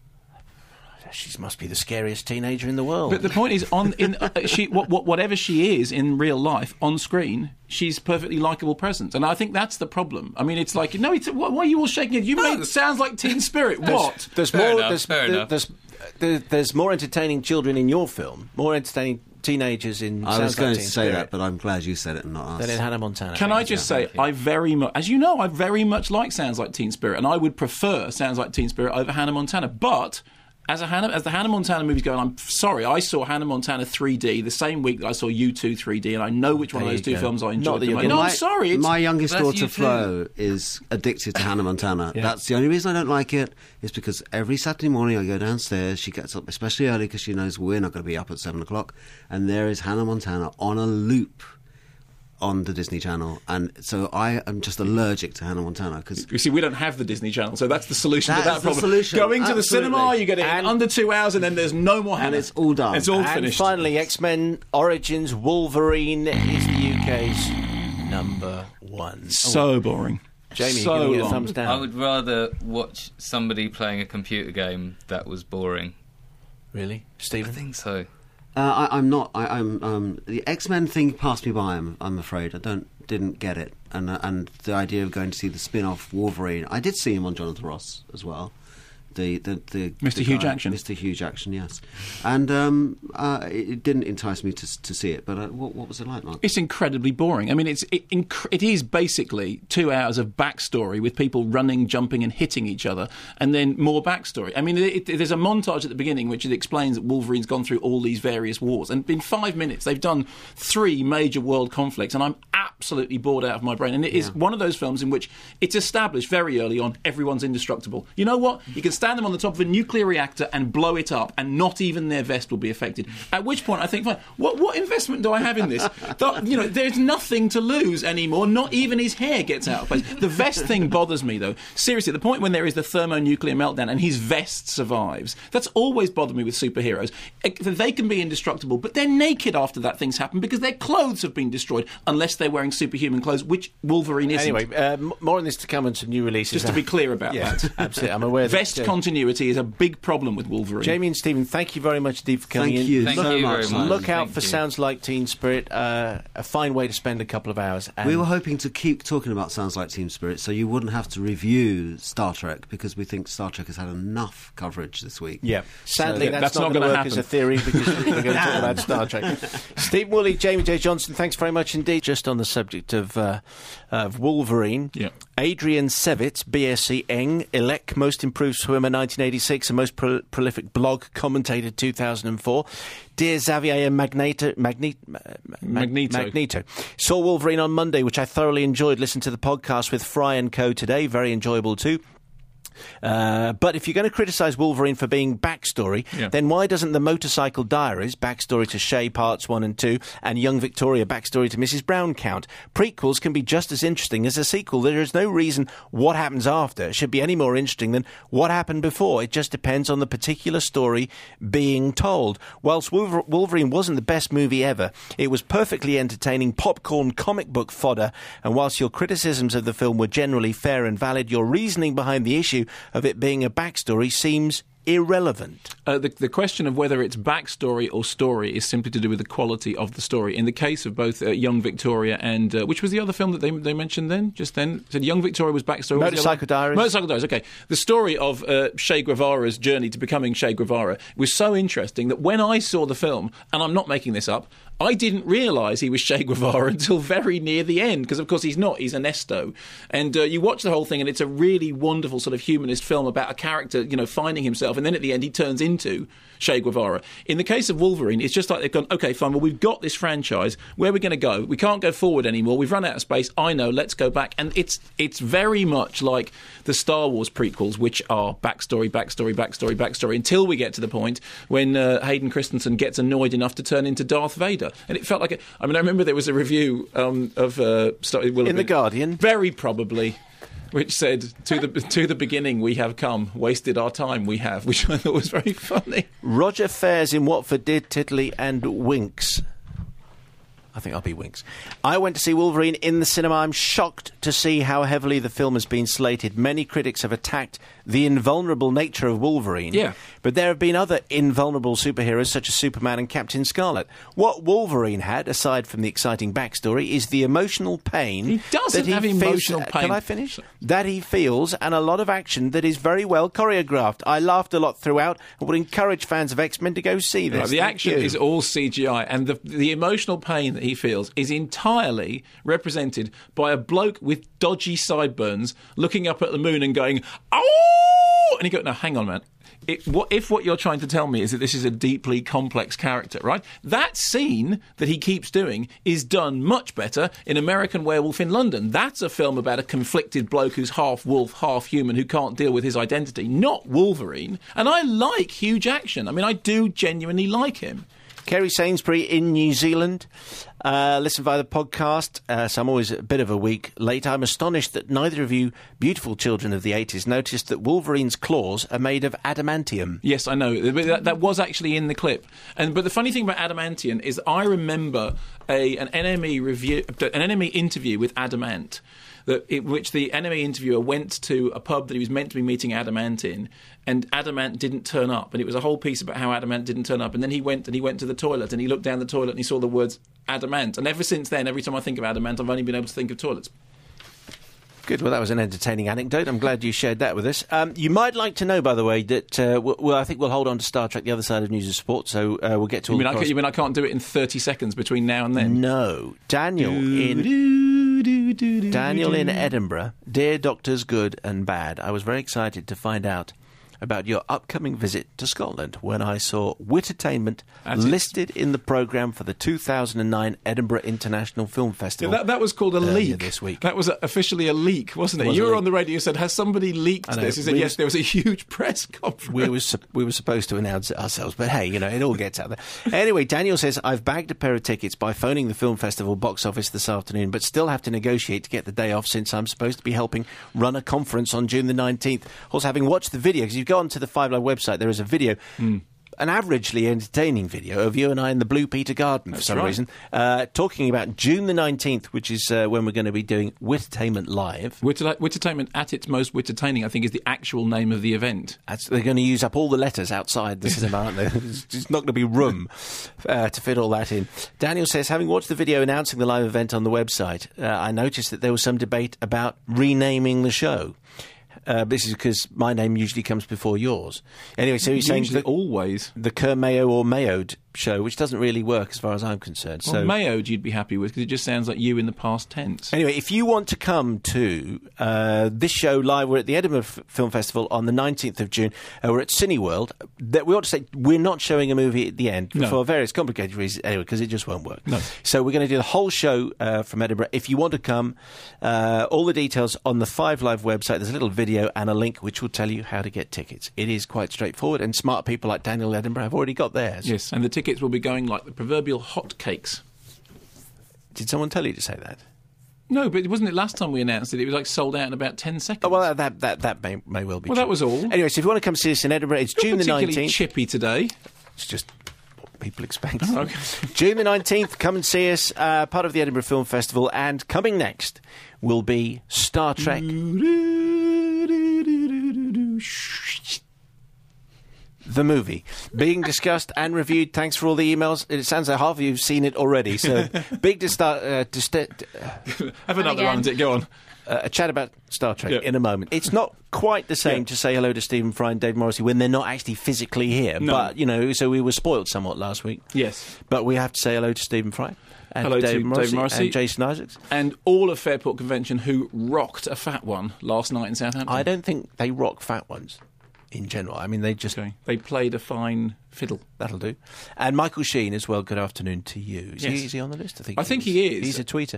She must be the scariest teenager in the world. But the point is, on in uh, she what, what, whatever she is in real life, on screen, she's perfectly likable presence, and I think that's the problem. I mean, it's like no, it's why, why are you all shaking it? You made it sounds like Teen Spirit. What? There's Fair more. enough, there's, fair there- enough. there's, there- there's more entertaining children in your film, more entertaining teenagers in. I was Sounds going Like to Teen say Spirit that, but I'm glad you said it and not us. than in Hannah Montana. Can I just say, I very much, as you know, I very much like Sounds Like Teen Spirit, and I would prefer Sounds Like Teen Spirit over Hannah Montana, but. As a Hannah, as the Hannah Montana movie's going, I'm sorry, I saw Hannah Montana three D the same week that I saw U two three D, and I know which one of There those you two go. films I Not enjoyed. that the you're most. gonna- No, I'm My- sorry. It's, My youngest That's daughter you too. Flo is addicted to Hannah Montana. That's the only reason I don't like it. Is because every Saturday morning I go downstairs. She gets up especially early because she knows we're not going to be up at seven o'clock, and there is Hannah Montana on a loop on the Disney Channel, and so I am just allergic to Hannah Montana because. You see, we don't have the Disney Channel, so that's the solution to That's that the problem. solution, Going to the absolutely. cinema, you get it in And- under two hours, and then there's no more Hannah. And it's all done. It's all and finished. finally, X-Men Origins Wolverine is the U K's number one. So boring. Jamie, so you're giving it a long. thumbs down. I would rather watch somebody playing a computer game that was boring. Really, I Stephen? think so. Uh, I, I'm not. I, I'm. Um, the X-Men thing passed me by. I'm, I'm afraid. I don't. Didn't get it. And uh, and the idea of going to see the spin-off Wolverine. I did see him on Jonathan Ross as well. The, the, the Mister the Hugh guy, Jackson. Mister Hugh Jackson, yes. And um, uh, it, it didn't entice me to to see it. But uh, what, what was it like, Mark? It's incredibly boring. I mean, it's it, inc- it is basically two hours of backstory with people running, jumping, and hitting each other, and then more backstory. I mean, it, it, there's a montage at the beginning which it explains that Wolverine's gone through all these various wars, and in five minutes they've done three major world conflicts, and I'm absolutely bored out of my brain. And it is Yeah. one of those films in which it's established very early on everyone's indestructible. You know what? You can stand them on the top of a nuclear reactor and blow it up, and not even their vest will be affected. At which point I think, fine, what what investment do I have in this? That, you know, there's nothing to lose anymore. Not even his hair gets out of place. The vest thing bothers me, though. Seriously, the point when there is the thermonuclear meltdown and his vest survives, that's always bothered me with superheroes. They can be indestructible, but they're naked after that thing's happened because their clothes have been destroyed, unless they're wearing superhuman clothes, which Wolverine isn't. Anyway, uh, m- more on this to come and some new releases. Just to be clear about yeah, that. Absolutely. I'm aware that... Vest uh, continuity is a big problem with Wolverine. Jamie and Stephen, thank you very much indeed for coming Thank in. you Thank so you much. very much. Look out Thank for you. Sounds Like Teen Spirit. Uh, a fine way to spend a couple of hours. And We were hoping to keep talking about Sounds Like Teen Spirit so you wouldn't have to review Star Trek, because we think Star Trek has had enough coverage this week. Yeah, sadly, So- that's, That's not, not going to gonna work as a happen. theory because we're going to talk about Star Trek. Steve Woolley, Jamie J. Johnson, thanks very much indeed. Just on the subject of uh, of Wolverine, Yeah. Adrian Sevitz, B S c Eng, Elec, Most Improved Swimmer nineteen eighty-six, and Most pro- Prolific Blog Commentator two thousand four. Dear Xavier and Magneto, Magne- Ma- Ma- Magneto. Magneto. Saw Wolverine on Monday, which I thoroughly enjoyed. Listened to the podcast with Fry and Co. today. Very enjoyable too. Uh, but if you're going to criticise Wolverine for being backstory, Yeah. then why doesn't the Motorcycle Diaries, backstory to Shay Parts one and two, and Young Victoria, backstory to Missus Brown count? Prequels can be just as interesting as a sequel. There is no reason what happens after should be any more interesting than what happened before. It just depends on the particular story being told. Whilst Wolver- Wolverine wasn't the best movie ever, it was perfectly entertaining popcorn comic book fodder, and whilst your criticisms of the film were generally fair and valid, your reasoning behind the issue of it being a backstory seems irrelevant. Uh, the, the question of whether it's backstory or story is simply to do with the quality of the story. In the case of both uh, Young Victoria and... Uh, which was the other film that they they mentioned then, just then? Said Young Victoria was backstory. What was the other Motorcycle one? Diaries. Motorcycle Diaries, okay. The story of uh, Che Guevara's journey to becoming Che Guevara was so interesting that when I saw the film, and I'm not making this up, I didn't realise he was Che Guevara until very near the end, because of course he's not, he's Ernesto. And uh, you watch the whole thing and it's a really wonderful sort of humanist film about a character, you know, finding himself, and then at the end he turns into Che Guevara. In the case of Wolverine, it's just like they've gone, okay, fine, well, we've got this franchise, where are we going to go? We can't go forward anymore, we've run out of space, I know, let's go back. And it's it's very much like the Star Wars prequels, which are backstory, backstory, backstory, backstory, until we get to the point when uh, Hayden Christensen gets annoyed enough to turn into Darth Vader. And it felt like, a, I mean, I remember there was a review um, of... Uh, Star, it will have In The been- Guardian? Very probably... which said, to the to the beginning we have come, wasted our time we have, which I thought was very funny. Roger Fairs in Watford did Tiddly and Winks. I think I'll be Winks. I went to see Wolverine in the cinema. I'm shocked to see how heavily the film has been slated. Many critics have attacked the invulnerable nature of Wolverine. Yeah. But there have been other invulnerable superheroes such as Superman and Captain Scarlet. What Wolverine had, aside from the exciting backstory, is the emotional pain. He doesn't that he have feels- emotional uh, pain. Can I finish? That he feels, and a lot of action that is very well choreographed. I laughed a lot throughout and would encourage fans of X-Men to go see this. Right, the Thank action you. is all C G I, and the the emotional pain that he feels is entirely represented by a bloke with dodgy sideburns looking up at the moon and going, "Oh!" And you go, "No, hang on, man. It, what, if what you're trying to tell me is that this is a deeply complex character, right? That scene that he keeps doing is done much better in American Werewolf in London. That's a film about a conflicted bloke who's half wolf, half human, who can't deal with his identity, not Wolverine. And I like Hugh Jackson. I mean, I do genuinely like him. Kerry Sainsbury in New Zealand. Uh, listen via the podcast, uh, so I'm always a bit of a week late. I'm astonished that neither of you beautiful children of the eighties noticed that Wolverine's claws are made of adamantium. Yes, I know. But That, that was actually in the clip. And but the funny thing about adamantium is I remember a an N M E review, an N M E interview with Adamant, that in which the N M E interviewer went to a pub that he was meant to be meeting Adamant in, and Adamant didn't turn up, and it was a whole piece about how Adamant didn't turn up, and then he went and he went to the toilet and he looked down the toilet and he saw the words Adamant, and ever since then, every time I think of Adamant, I've only been able to think of toilets. Good. Well, that was an entertaining anecdote. I'm glad you shared that with us. Um, you might like to know, by the way, that uh, w- well, I think we'll hold on to Star Trek, the other side of news and sport. So uh, we'll get to all You mean, the I can't, you mean I can't do it in thirty seconds between now and then? No, Daniel in Daniel in Edinburgh. Dear Doctors Good and Bad, I was very excited to find out about your upcoming visit to Scotland when I saw Wittertainment That's listed in the programme for the two thousand nine Edinburgh International Film Festival. Yeah, that, that was called a earlier leak this week. That was officially a leak, wasn't it? Was you a were leak. on the radio. You said, "Has somebody leaked I know, this?" He said, we "Yes." was- There was a huge press conference. We were su- we were supposed to announce it ourselves, but hey, you know, it all gets out there. Anyway, Daniel says, I've bagged a pair of tickets by phoning the film festival box office this afternoon, but still have to negotiate to get the day off since I'm supposed to be helping run a conference on June the nineteenth. Also, having watched the video, because you go onto the Five Live website, there is a video, mm. an averagely entertaining video of you and I in the Blue Peter Garden for That's some right. reason, uh, talking about June the nineteenth, which is uh, when we're going to be doing Wittertainment Live. Witter- Wittertainment at its most Wittertaining, I think, is the actual name of the event. That's, they're going to use up all the letters outside the cinema, aren't they? There's not going to be room uh, to fit all that in. Daniel says, having watched the video announcing the live event on the website, uh, I noticed that there was some debate about renaming the show. Uh, this is because my name usually comes before yours. Anyway, so he's saying Usually, the, always. the Kerr Mayo or Mayode show, which doesn't really work as far as I'm concerned. Well, So Mayode you'd be happy with, because it just sounds like you in the past tense. Anyway, if you want to come to uh, this show live, we're at the Edinburgh F- Film Festival on the nineteenth of June. Uh, we're at Cineworld. That we ought to say we're not showing a movie at the end No. for various complicated reasons, anyway, because it just won't work. No. So we're going to do the whole show uh, from Edinburgh. If you want to come, uh, all the details on the Five Live website. There's a little video and a link which will tell you how to get tickets. It is quite straightforward, and smart people like Daniel Edinburgh have already got theirs. Yes, and the tickets will be going like the proverbial hotcakes. Did someone tell you to say that? No, but wasn't it last time we announced it? It was like sold out in about ten seconds. Oh, well, that that that may, may well be Well, true. that was all. Anyway, so if you want to come see us in Edinburgh, it's You're June the particularly nineteenth. chippy today. It's just what people expect. Oh, okay. June the nineteenth, come and see us, uh, part of the Edinburgh Film Festival. And coming next will be Star Trek. The movie being discussed and reviewed. Thanks for all the emails. It sounds like half of you have seen it already. So big to start. Uh, to st- Have another again. run at it. Go on. uh, a chat about Star Trek Yeah. in a moment. It's not quite the same Yeah. to say hello to Stephen Fry and Dave Morrissey when they're not actually physically here. No. But you know, so we were spoiled somewhat last week. Yes. But we have to say hello to Stephen Fry. And Hello to Dave Dave Morrissey, Morrissey. and Jason Isaacs. And all of Fairport Convention who rocked a fat one last night in Southampton. I don't think they rock fat ones in general. I mean, they just Okay. They played a fine fiddle. that'll do. And Michael Sheen as well. Good afternoon to you. Is, Yes. he, is he on the list? I think. I think he is. He's a tweeter.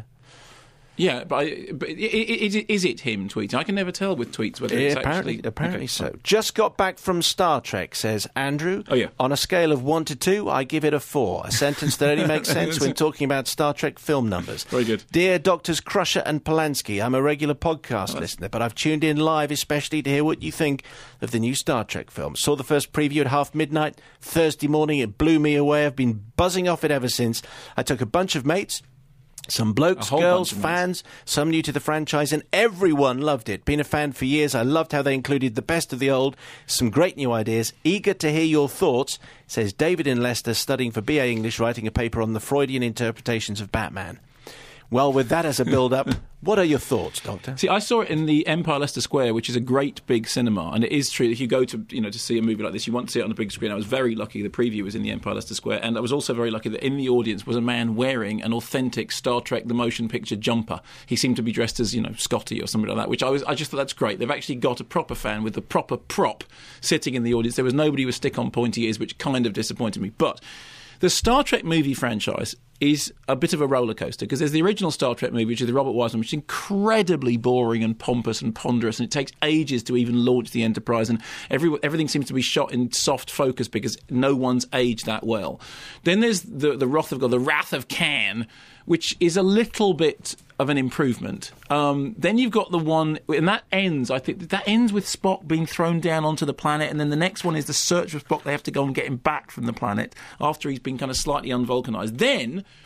Yeah, but, I, but i- i- is, it, is it him tweeting? I can never tell with tweets whether Yeah, it's apparently, actually... apparently Okay, so. fine. Just got back from Star Trek, says Andrew. Oh, yeah. On a scale of one to two, I give it a four. A sentence that only makes sense when talking about Star Trek film numbers. Very good. Dear Doctors Crusher and Polanski, I'm a regular podcast listener, but I've tuned in live especially to hear what you think of the new Star Trek film. Saw the first preview at half midnight Thursday morning. It blew me away. I've been buzzing off it ever since. I took a bunch of mates. Some blokes, A whole girls, bunch of mates. fans, some new to the franchise, and everyone loved it. Been a fan for years. I loved how they included the best of the old, some great new ideas. Eager to hear your thoughts, says David in Leicester, studying for B A English, writing a paper on the Freudian interpretations of Batman. Well, with that as a build-up, what are your thoughts, Doctor? See, I saw it in the Empire Leicester Square, which is a great big cinema, and it is true that if you go to you know to see a movie like this, you want to see it on the big screen. I was very lucky the preview was in the Empire Leicester Square, and I was also very lucky that in the audience was a man wearing an authentic Star Trek the Motion Picture jumper. He seemed to be dressed as you know Scotty or something like that, which I was I just thought that's great. They've actually got a proper fan with the proper prop sitting in the audience. There was nobody with stick-on pointy ears, which kind of disappointed me, but. The Star Trek movie franchise is a bit of a roller coaster because there's the original Star Trek movie, which is the Robert Wise one, which is incredibly boring and pompous and ponderous, and it takes ages to even launch the Enterprise, and every, everything seems to be shot in soft focus because no one's aged that well. Then there's the, the Wrath of God, the Wrath of Khan, which is a little bit of an improvement. Um, then you've got the one, and that ends, I think, that ends with Spock being thrown down onto the planet, and then the next one is the search for Spock. They have to go and get him back from the planet after he's been kind of slightly unvulcanized. Then,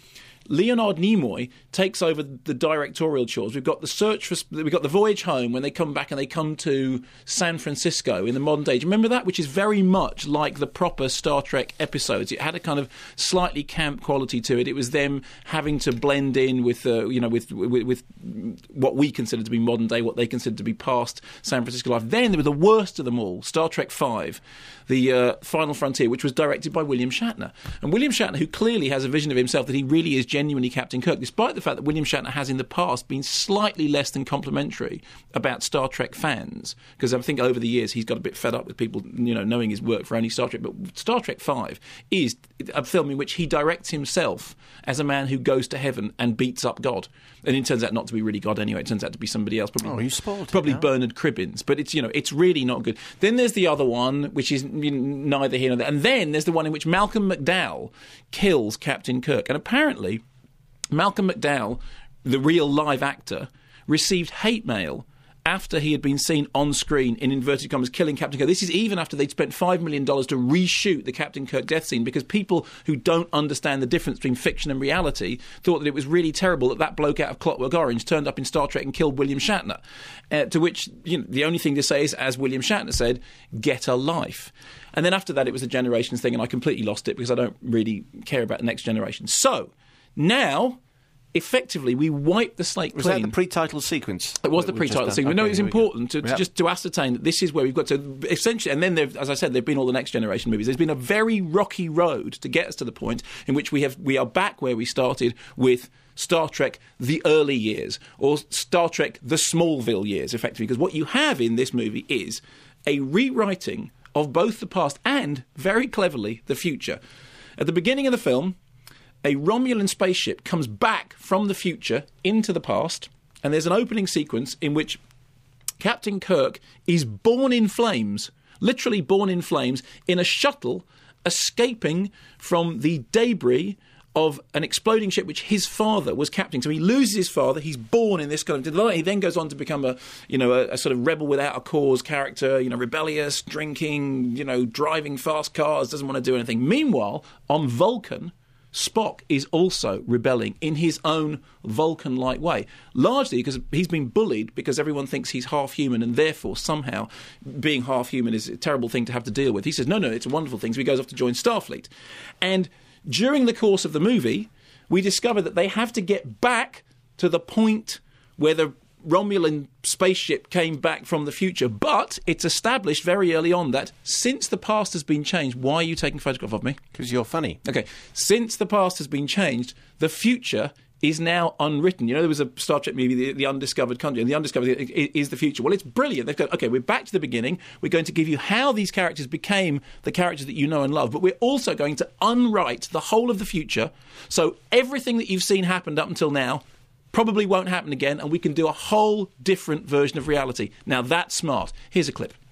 Leonard Nimoy takes over the directorial chores. We've got the search for, we've got the voyage home when they come back and they come to San Francisco in the modern day. Do you remember that? Which is very much like the proper Star Trek episodes. It had a kind of slightly camp quality to it. It was them having to blend in with, uh, you know, with, with with what we consider to be modern day, what they consider to be past San Francisco life. Then there were the worst of them all, Star Trek five, the uh, Final Frontier, which was directed by William Shatner. And William Shatner, who clearly has a vision of himself that he really is genuinely Captain Kirk, despite the fact that William Shatner has in the past been slightly less than complimentary about Star Trek fans, because I think over the years he's got a bit fed up with people, you know, knowing his work for only Star Trek. But Star Trek five is a film in which he directs himself as a man who goes to heaven and beats up God. And it turns out not to be really God anyway. It turns out to be somebody else. Probably, oh, you spoiled it, Probably now. Bernard Cribbins. But it's, you know, it's really not good. Then there's the other one, which is neither here nor there. And then there's the one in which Malcolm McDowell kills Captain Kirk. And apparently Malcolm McDowell, the real live actor, received hate mail after he had been seen on screen, in inverted commas, killing Captain Kirk. This is even after they'd spent five million dollars to reshoot the Captain Kirk death scene, because people who don't understand the difference between fiction and reality thought that it was really terrible that that bloke out of Clockwork Orange turned up in Star Trek and killed William Shatner. Uh, to which, you know, the only thing to say is, as William Shatner said, get a life. And then after that, it was a Generations thing, and I completely lost it because I don't really care about the next generation. So, now, effectively, we wiped the slate Was clean. that the pre-title sequence? It was the We've just pre-title done? sequence. No, Okay, it's here we go. important to, to Yep. just to ascertain that this is where we've got to essentially. And then, there- as I said, there've been all the next generation movies. There's been a very rocky road to get us to the point in which we have we are back where we started with Star Trek: The Early Years, or Star Trek: The Smallville Years, effectively. Because what you have in this movie is a rewriting of both the past and, very cleverly, the future. At the beginning of the film, a Romulan spaceship comes back from the future into the past, and there's an opening sequence in which Captain Kirk is born in flames, literally born in flames, in a shuttle escaping from the debris of an exploding ship which his father was captaining. So he loses his father, he's born in this kind of... He then goes on to become a, you know, a, a sort of rebel without a cause character, you know, rebellious, drinking, you know, driving fast cars, doesn't want to do anything. Meanwhile, on Vulcan, Spock is also rebelling in his own Vulcan-like way, largely because he's been bullied because everyone thinks he's half-human, and therefore somehow being half-human is a terrible thing to have to deal with. He says, no, no, it's a wonderful thing, so he goes off to join Starfleet. And during the course of the movie, we discover that they have to get back to the point where the Romulan spaceship came back from the future, but it's established very early on that since the past has been changed... Why are you taking a photograph of me? Because you're funny. Okay. Since the past has been changed, the future is now unwritten. You know, there was a Star Trek movie, The, the Undiscovered Country, and The Undiscovered is, is the future. Well, it's brilliant. They've got, okay, we're back to the beginning. We're going to give you how these characters became the characters that you know and love, but we're also going to unwrite the whole of the future, so everything that you've seen happened up until now probably won't happen again, and we can do a whole different version of reality. Now, that's smart. Here's a clip.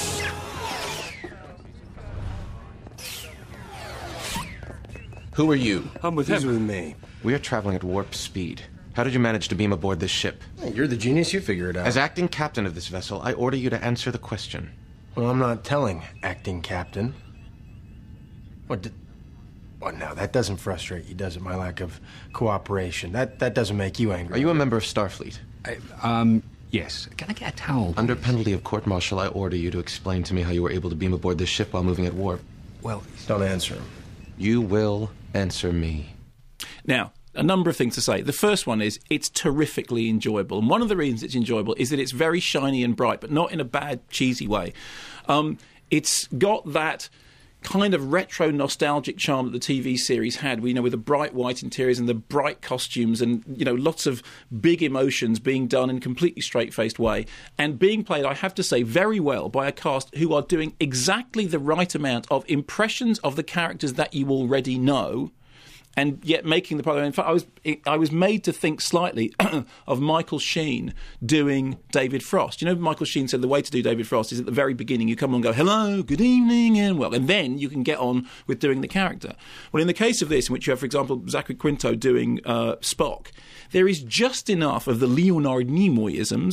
Who are you? I'm with him. with me. We are traveling at warp speed. How did you manage to beam aboard this ship? Hey, you're the genius. You figure it out. As acting captain of this vessel, I order you to answer the question. Well, I'm not telling, acting captain. What did... What, now, that doesn't frustrate you, does it? My lack of cooperation. That that doesn't make you angry. Are you a member of Starfleet? I, um, yes. Can I get a towel? Under penalty of court-martial, I order you to explain to me how you were able to beam aboard this ship while moving at warp. Well, don't answer him. You will answer me. Now, a number of things to say. The first one is it's terrifically enjoyable. And one of the reasons it's enjoyable is that it's very shiny and bright, but not in a bad, cheesy way. Um, it's got that kind of retro nostalgic charm that the T V series had, you know, with the bright white interiors and the bright costumes and, you know, lots of big emotions being done in a completely straight-faced way and being played, I have to say, very well by a cast who are doing exactly the right amount of impressions of the characters that you already know, and yet making the part. In fact, I was I was made to think slightly of Michael Sheen doing David Frost. You know, Michael Sheen said the way to do David Frost is at the very beginning you come on and go, hello, good evening, and well, and then you can get on with doing the character. Well, in the case of this, in which you have, for example, Zachary Quinto doing uh, Spock, there is just enough of the Leonard Nimoy-isms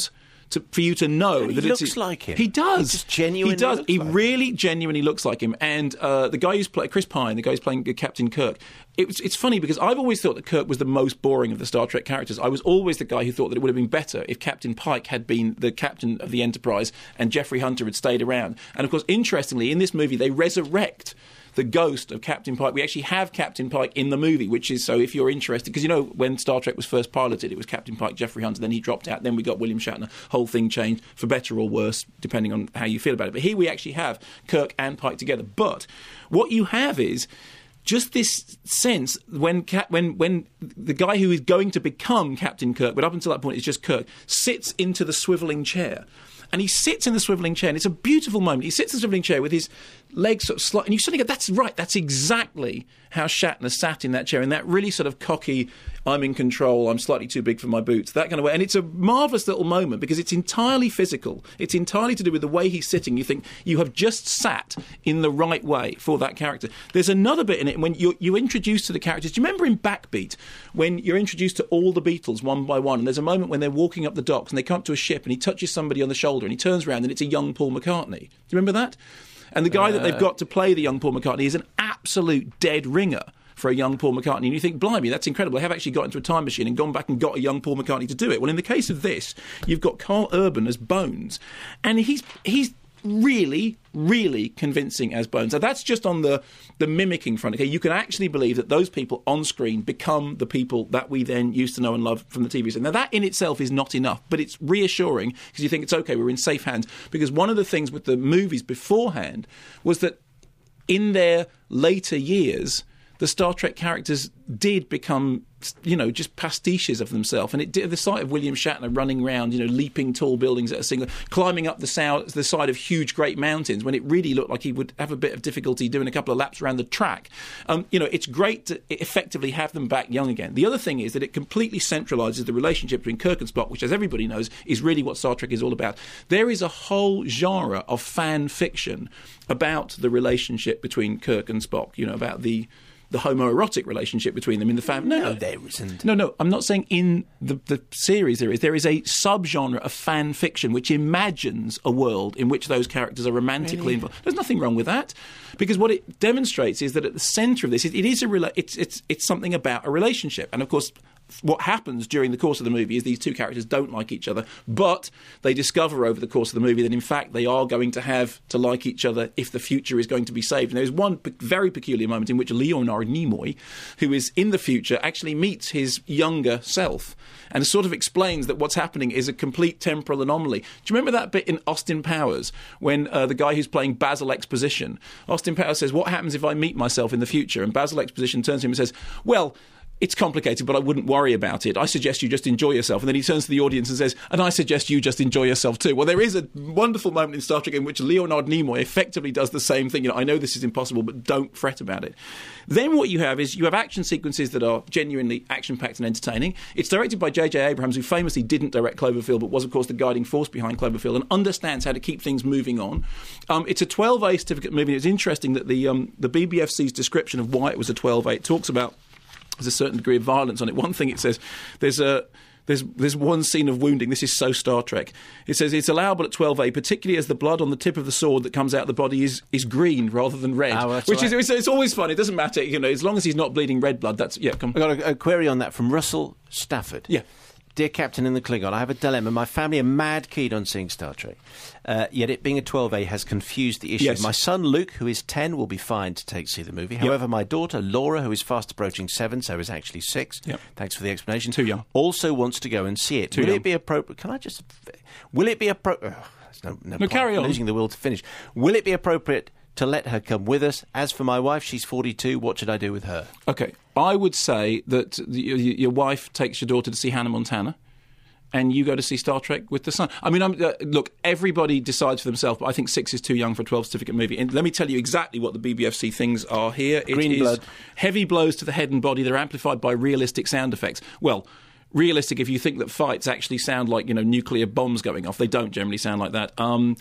to, for you to know and that he it's looks like him. He does. He just genuinely He does. looks He like really genuinely looks like him. And uh, the guy who's playing Chris Pine, the guy who's playing Captain Kirk. It was, it's funny because I've always thought that Kirk was the most boring of the Star Trek characters. I was always the guy who thought that it would have been better if Captain Pike had been the captain of the Enterprise and Jeffrey Hunter had stayed around. And of course, interestingly, in this movie, they resurrect the ghost of Captain Pike. We actually have Captain Pike in the movie, which is, so if you're interested, because you know when Star Trek was first piloted, it was Captain Pike, Jeffrey Hunter, then he dropped out, then we got William Shatner. Whole thing changed, for better or worse, depending on how you feel about it. But here we actually have Kirk and Pike together. But what you have is just this sense when Cap- when when the guy who is going to become Captain Kirk, but up until that point is just Kirk, sits into the swivelling chair. And he sits in the swivelling chair, and it's a beautiful moment. He sits in the swivelling chair with his legs sort of slight, and you suddenly go, that's right, that's exactly how Shatner sat in that chair, in that really sort of cocky, I'm in control, I'm slightly too big for my boots, that kind of way. And it's a marvellous little moment because it's entirely physical. It's entirely to do with the way he's sitting. You think you have just sat in the right way for that character. There's another bit in it when you're, you're introduced to the characters. Do you remember in Backbeat when you're introduced to all the Beatles one by one, and there's a moment when they're walking up the docks and they come up to a ship and he touches somebody on the shoulder and he turns around and it's a young Paul McCartney. Do you remember that? And the guy uh, that they've got to play the young Paul McCartney is an absolute dead ringer for a young Paul McCartney. And you think, blimey, that's incredible. They have actually got into a time machine and gone back and got a young Paul McCartney to do it. Well, in the case of this, you've got Carl Urban as Bones. And he's he's really, really convincing as Bones. Now, that's just on the, the mimicking front. Okay, you can actually believe that those people on screen become the people that we then used to know and love from the T V series. Now, that in itself is not enough, but it's reassuring because you think it's okay, we're in safe hands. Because one of the things with the movies beforehand was that in their later years, the Star Trek characters did become, you know, just pastiches of themselves. And it did, the sight of William Shatner running around, you know, leaping tall buildings at a single, climbing up the, sou- the side of huge, great mountains when it really looked like he would have a bit of difficulty doing a couple of laps around the track. Um, you know, it's great to effectively have them back young again. The other thing is that it completely centralises the relationship between Kirk and Spock, which, as everybody knows, is really what Star Trek is all about. There is a whole genre of fan fiction about the relationship between Kirk and Spock, you know, about the the homoerotic relationship between them in the family. No, no, there isn't. No, no, I'm not saying in the, the series there is. There is a subgenre of fan fiction which imagines a world in which those characters are romantically really? involved. There's nothing wrong with that, because what it demonstrates is that at the centre of this, it, it is a rela- it's it's it's something about a relationship, and of course, what happens during the course of the movie is these two characters don't like each other, but they discover over the course of the movie that in fact they are going to have to like each other if the future is going to be saved. And there's one pe- very peculiar moment in which Leonard Nimoy, who is in the future, actually meets his younger self and sort of explains that what's happening is a complete temporal anomaly. Do you remember that bit in Austin Powers when uh, the guy who's playing Basil Exposition, Austin Powers says, what happens if I meet myself in the future? And Basil Exposition turns to him and says, well, it's complicated, but I wouldn't worry about it. I suggest you just enjoy yourself. And then he turns to the audience and says, and I suggest you just enjoy yourself too. Well, there is a wonderful moment in Star Trek in which Leonard Nimoy effectively does the same thing. You know, I know this is impossible, but don't fret about it. Then what you have is you have action sequences that are genuinely action-packed and entertaining. It's directed by J J Abrams, who famously didn't direct Cloverfield, but was, of course, the guiding force behind Cloverfield and understands how to keep things moving on. Um, it's a twelve A certificate movie. It's interesting that the um, the B B F C's description of why it was a twelve A, it talks about there's a certain degree of violence on it. One thing it says, there's a there's there's one scene of wounding. This is so Star Trek. It says it's allowable at twelve A, particularly as the blood on the tip of the sword that comes out of the body is, is green rather than red. Oh, that's which right. is it's, it's always fun. It doesn't matter, you know, as long as he's not bleeding red blood. That's yeah. Come. I got a, a query on that from Russell Stafford. Yeah. Dear Captain in the Klingon, I have a dilemma. My family are mad keen on seeing Star Trek, uh, yet it being a twelve A has confused the issue. Yes. My son Luke, who is ten, will be fine to take see the movie. Yep. However, my daughter Laura, who is fast approaching seven, so is actually six, yep. thanks for the explanation, too young, also wants to go and see it. Too will young. it be appropriate? Can I just... Will it be appropriate... No, no, no carry on. Losing the will to finish. Will it be appropriate to let her come with us? As for my wife, she's forty-two. What should I do with her? Okay, I would say that the, your, your wife takes your daughter to see Hannah Montana, and you go to see Star Trek with the son. I mean, I'm, uh, look, everybody decides for themselves, but I think six is too young for a twelve certificate movie. And let me tell you exactly what the B B F C things are here. It Green is blood. Heavy blows to the head and body. They're amplified by realistic sound effects. Well, realistic if you think that fights actually sound like, you know, nuclear bombs going off. They don't generally sound like that. Um,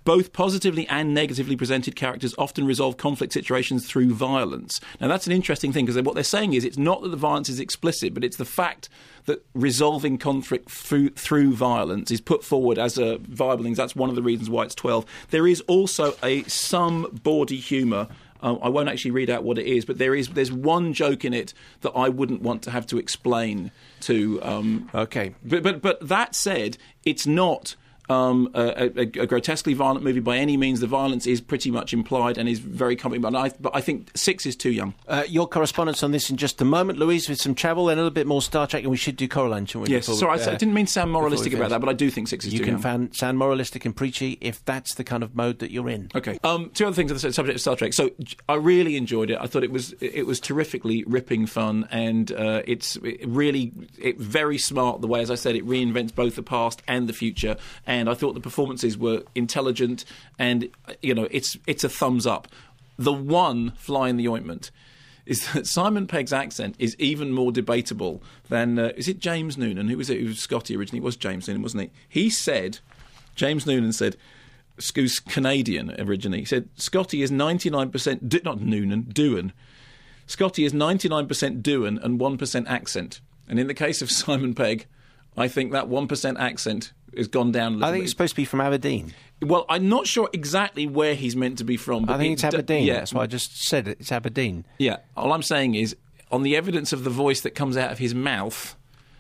Both positively and negatively presented characters often resolve conflict situations through violence. Now, that's an interesting thing, because what they're saying is it's not that the violence is explicit, but it's the fact that resolving conflict through, through violence is put forward as a viable thing. That's one of the reasons why it's twelve. There is also a some bawdy humour. Um, I won't actually read out what it is, but there is there's one joke in it that I wouldn't want to have to explain to. Um, okay, but but but that said, it's not. Um, a, a, a grotesquely violent movie by any means. The violence is pretty much implied and is very coming. But I, but I think six is too young. Uh, your correspondence on this in just a moment, Louise, with some travel and a little bit more Star Trek, and we should do Coraline, shouldn't we? Yes, sorry, I, I didn't mean to sound moralistic about that, but I do think six is you too young. You can fan, sound moralistic and preachy if that's the kind of mode that you're in. Okay. Um, two other things on the subject of Star Trek. So I really enjoyed it. I thought it was it was terrifically ripping fun, and uh, it's it really it, very smart the way, as I said, it reinvents both the past and the future. And I thought the performance were intelligent, and you know it's it's a thumbs up. The one fly in the ointment is that Simon Pegg's accent is even more debatable than uh, is it James Noonan? Who was it? Who was Scotty originally? It was James Noonan, wasn't he? He said, James Noonan said, who's Canadian originally. He said Scotty is ninety-nine percent du- not Noonan, Doohan. Scotty is ninety-nine percent Doohan and one percent accent. And in the case of Simon Pegg, I think that one percent accent has gone down a little I think bit. it's supposed to be from Aberdeen. Well, I'm not sure exactly where he's meant to be from. But I think it's Aberdeen. D- yeah. That's why I just said it. It's Aberdeen. Yeah. All I'm saying is, on the evidence of the voice that comes out of his mouth,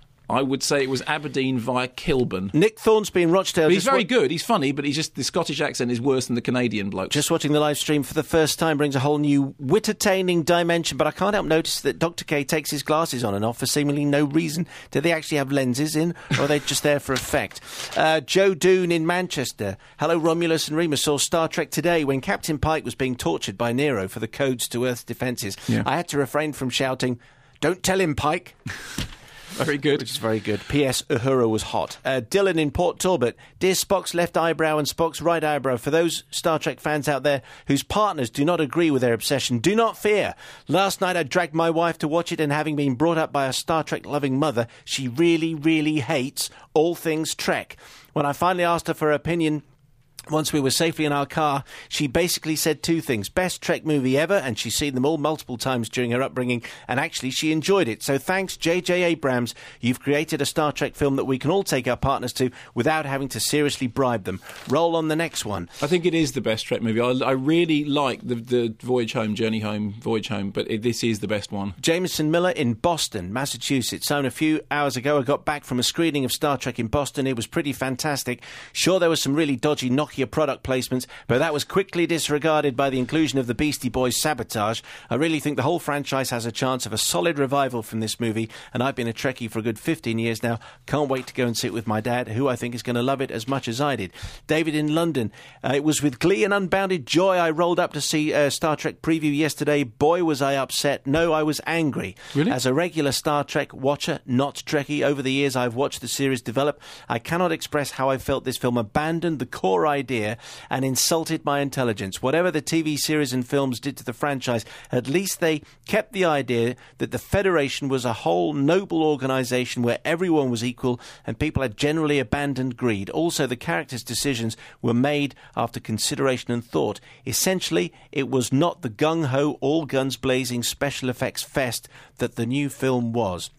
I would say it was Aberdeen via Kilburn. Nick Thornsby in Rochdale. But he's very wa- good. He's funny, but he's just the Scottish accent is worse than the Canadian bloke. Just watching the live stream for the first time brings a whole new wit-attaining dimension, but I can't help notice that Doctor K takes his glasses on and off for seemingly no reason. Do they actually have lenses in, or are they just there for effect? Uh, Joe Doon in Manchester. Hello, Romulus and Remus. Saw Star Trek today when Captain Pike was being tortured by Nero for the codes to Earth's defences. Yeah. I had to refrain from shouting, "Don't tell him, Pike." Very good. Which is very good. P S. Uhura was hot. Uh, Dylan in Port Talbot. Dear Spock's left eyebrow and Spock's right eyebrow, for those Star Trek fans out there whose partners do not agree with their obsession, do not fear. Last night I dragged my wife to watch it, and having been brought up by a Star Trek-loving mother, she really, really hates all things Trek. When I finally asked her for her opinion, once we were safely in our car, she basically said two things. Best Trek movie ever, and she's seen them all multiple times during her upbringing, and actually she enjoyed it. So thanks, J J Abrams. You've created a Star Trek film that we can all take our partners to without having to seriously bribe them. Roll on the next one. I think it is the best Trek movie. I, I really like the, the Voyage Home, Journey Home, Voyage Home, but it, this is the best one. Jameson Miller in Boston, Massachusetts. So a few hours ago I got back from a screening of Star Trek in Boston. It was pretty fantastic. Sure, there was some really dodgy Nokia product placements, but that was quickly disregarded by the inclusion of the Beastie Boys' Sabotage. I really think the whole franchise has a chance of a solid revival from this movie, and I've been a Trekkie for a good fifteen years now. Can't wait to go and sit with my dad, who I think is going to love it as much as I did. David in London. Uh, it was with glee and unbounded joy I rolled up to see a Star Trek preview yesterday. Boy, was I upset. No, I was angry. Really? As a regular Star Trek watcher, not Trekkie, over the years I've watched the series develop, I cannot express how I felt this film abandoned the core idea and insulted my intelligence. Whatever the T V series and films did to the franchise, at least they kept the idea that the Federation was a whole noble organisation where everyone was equal and people had generally abandoned greed. Also, the characters' decisions were made after consideration and thought. Essentially, it was not the gung-ho, all-guns-blazing special effects fest that the new film was.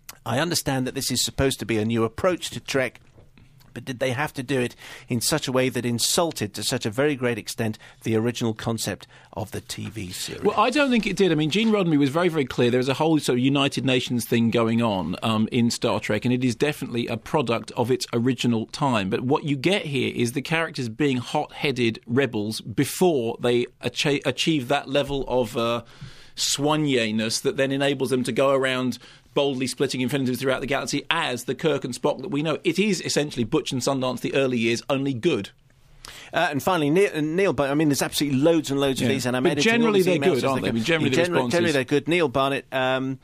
I understand that this is supposed to be a new approach to Trek, but did they have to do it in such a way that insulted to such a very great extent the original concept of the T V series? Well, I don't think it did. I mean, Gene Roddenberry was very, very clear. There was a whole sort of United Nations thing going on um, in Star Trek, and it is definitely a product of its original time. But what you get here is the characters being hot-headed rebels before they achi- achieve that level of uh, soigné-ness that then enables them to go around boldly splitting infinities throughout the galaxy as the Kirk and Spock that we know. It is essentially Butch and Sundance, the early years, only good. Uh, and finally, Neil, Neil Barnett, I mean, there's absolutely loads and loads yeah. of these, and I'm but editing generally all these they're emails good, aren't they? I mean, generally, generally, the responses... generally they're good. Neil Barnett... Um,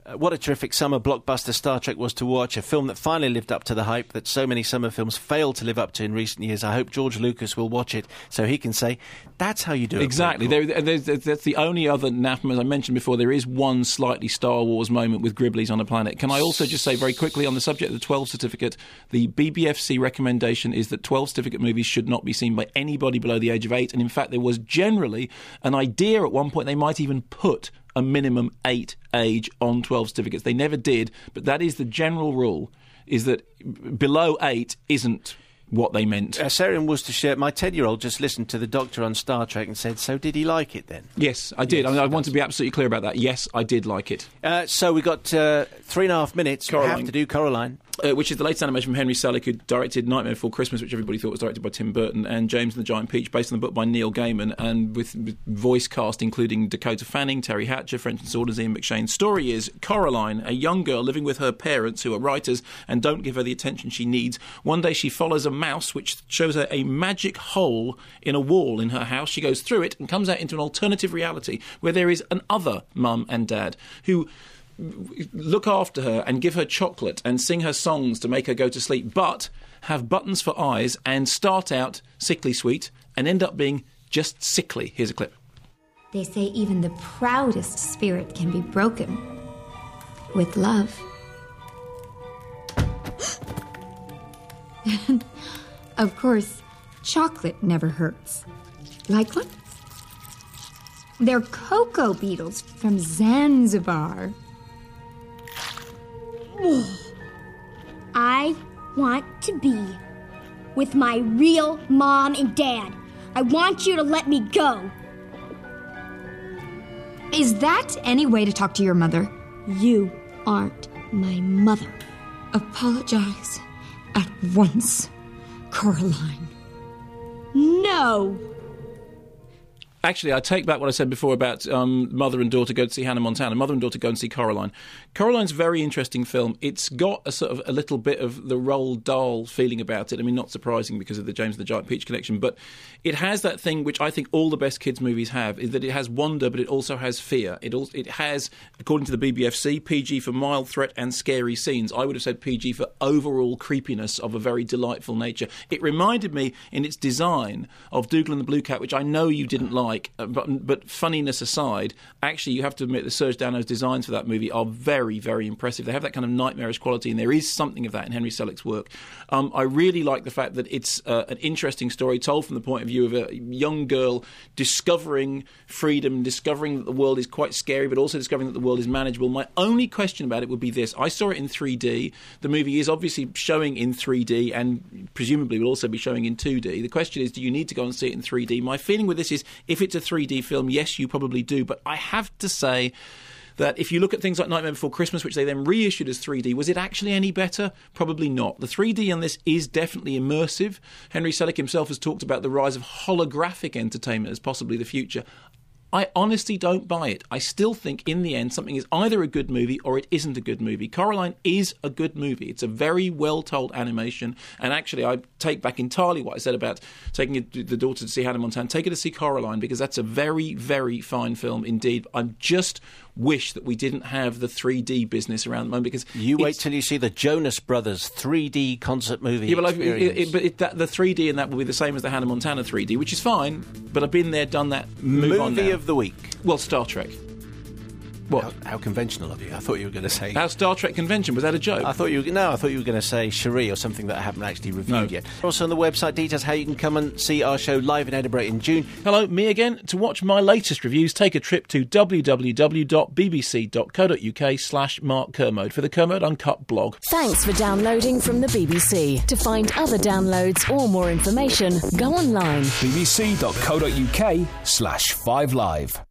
Uh, what a terrific summer blockbuster Star Trek was to watch, a film that finally lived up to the hype that so many summer films failed to live up to in recent years. I hope George Lucas will watch it so he can say, that's how you do it. Exactly. There, there's, there's, that's the only other N A F M, as I mentioned before, there is one slightly Star Wars moment with Gribbly's on a planet. Can I also just say very quickly on the subject of the twelve certificate, the B B F C recommendation is that twelve certificate movies should not be seen by anybody below the age of eight, and in fact there was generally an idea at one point they might even put a minimum eight age on twelve certificates. They never did, but that is the general rule, is that below eight isn't what they meant. Uh, Sarah in Worcestershire, my ten-year-old just listened to the Doctor on Star Trek and said, so did he like it then? Yes, I did. Yes, I, mean, I want to be absolutely clear about that. Yes, I did like it. Uh, so we got uh, three and a half minutes. Coraline. We have to do Coraline. Uh, which is the latest animation from Henry Selick, who directed Nightmare Before Christmas, which everybody thought was directed by Tim Burton, and James and the Giant Peach, based on the book by Neil Gaiman, and with, with voice cast including Dakota Fanning, Terry Hatcher, French and Saunders, Ian McShane. Story is Coraline, a young girl living with her parents, who are writers and don't give her the attention she needs. One day she follows a mouse, which shows her a magic hole in a wall in her house. She goes through it and comes out into an alternative reality where there is an other mum and dad who look after her and give her chocolate and sing her songs to make her go to sleep, but have buttons for eyes and start out sickly sweet and end up being just sickly. Here's a clip. They say even the proudest spirit can be broken with love. And, of course, chocolate never hurts. Like what? They're cocoa beetles from Zanzibar. I want to be with my real mom and dad. I want you to let me go. Is that any way to talk to your mother? You aren't my mother. Apologize at once, Coraline. No. Actually, I take back what I said before about um, mother and daughter go to see Hannah Montana. Mother and daughter go and see Coraline. Coraline's a very interesting film. It's got a sort of a little bit of the Roald Dahl feeling about it. I mean, not surprising because of the James and the Giant Peach connection, but it has that thing which I think all the best kids' movies have, is that it has wonder, but it also has fear. It also, it has, according to the B B F C, P G for mild threat and scary scenes. I would have said P G for overall creepiness of a very delightful nature. It reminded me in its design of Dougal and the Blue Cat, which I know you didn't like. But, but funniness aside, actually you have to admit that Serge Dano's designs for that movie are very, very impressive. They have that kind of nightmarish quality, and there is something of that in Henry Selick's work. Um, I really like the fact that it's uh, an interesting story told from the point of view of a young girl discovering freedom, discovering that the world is quite scary, but also discovering that the world is manageable. My only question about it would be this. I saw it in three D. The movie is obviously showing in three D and presumably will also be showing in two D. The question is, do you need to go and see it in three D? My feeling with this is, if it's a three D film, yes, you probably do, but I have to say that if you look at things like Nightmare Before Christmas, which they then reissued as three D, was it actually any better? Probably not. The three D on this is definitely immersive. Henry Selick himself has talked about the rise of holographic entertainment as possibly the future. I honestly don't buy it. I still think in the end something is either a good movie or it isn't a good movie. Coraline is a good movie. It's a very well told animation, and actually I take back entirely what I said about taking the daughter to see Hannah Montana. Take her to see Coraline, because that's a very, very fine film indeed. I just wish that we didn't have the three D business around the moment, because you wait till you see the Jonas Brothers three D concert movie. Yeah, but, I've, it, it, but it, that, the three D in that will be the same as the Hannah Montana three D, which is fine. But I've been there, done that. Move movie on now. Of the week. Well, Star Trek. What? How, how conventional of you. I thought you were going to say... Our Star Trek convention. Was that a joke? I thought you were... No, I thought you were going to say Cherie or something that I haven't actually reviewed no. yet. Also on the website, details how you can come and see our show live in Edinburgh in June. Hello, me again. To watch my latest reviews, take a trip to w w w dot b b c dot co dot u k slash Mark Kermode for the Kermode Uncut blog. Thanks for downloading from the B B C. To find other downloads or more information, go online. b b c dot co dot u k slash five live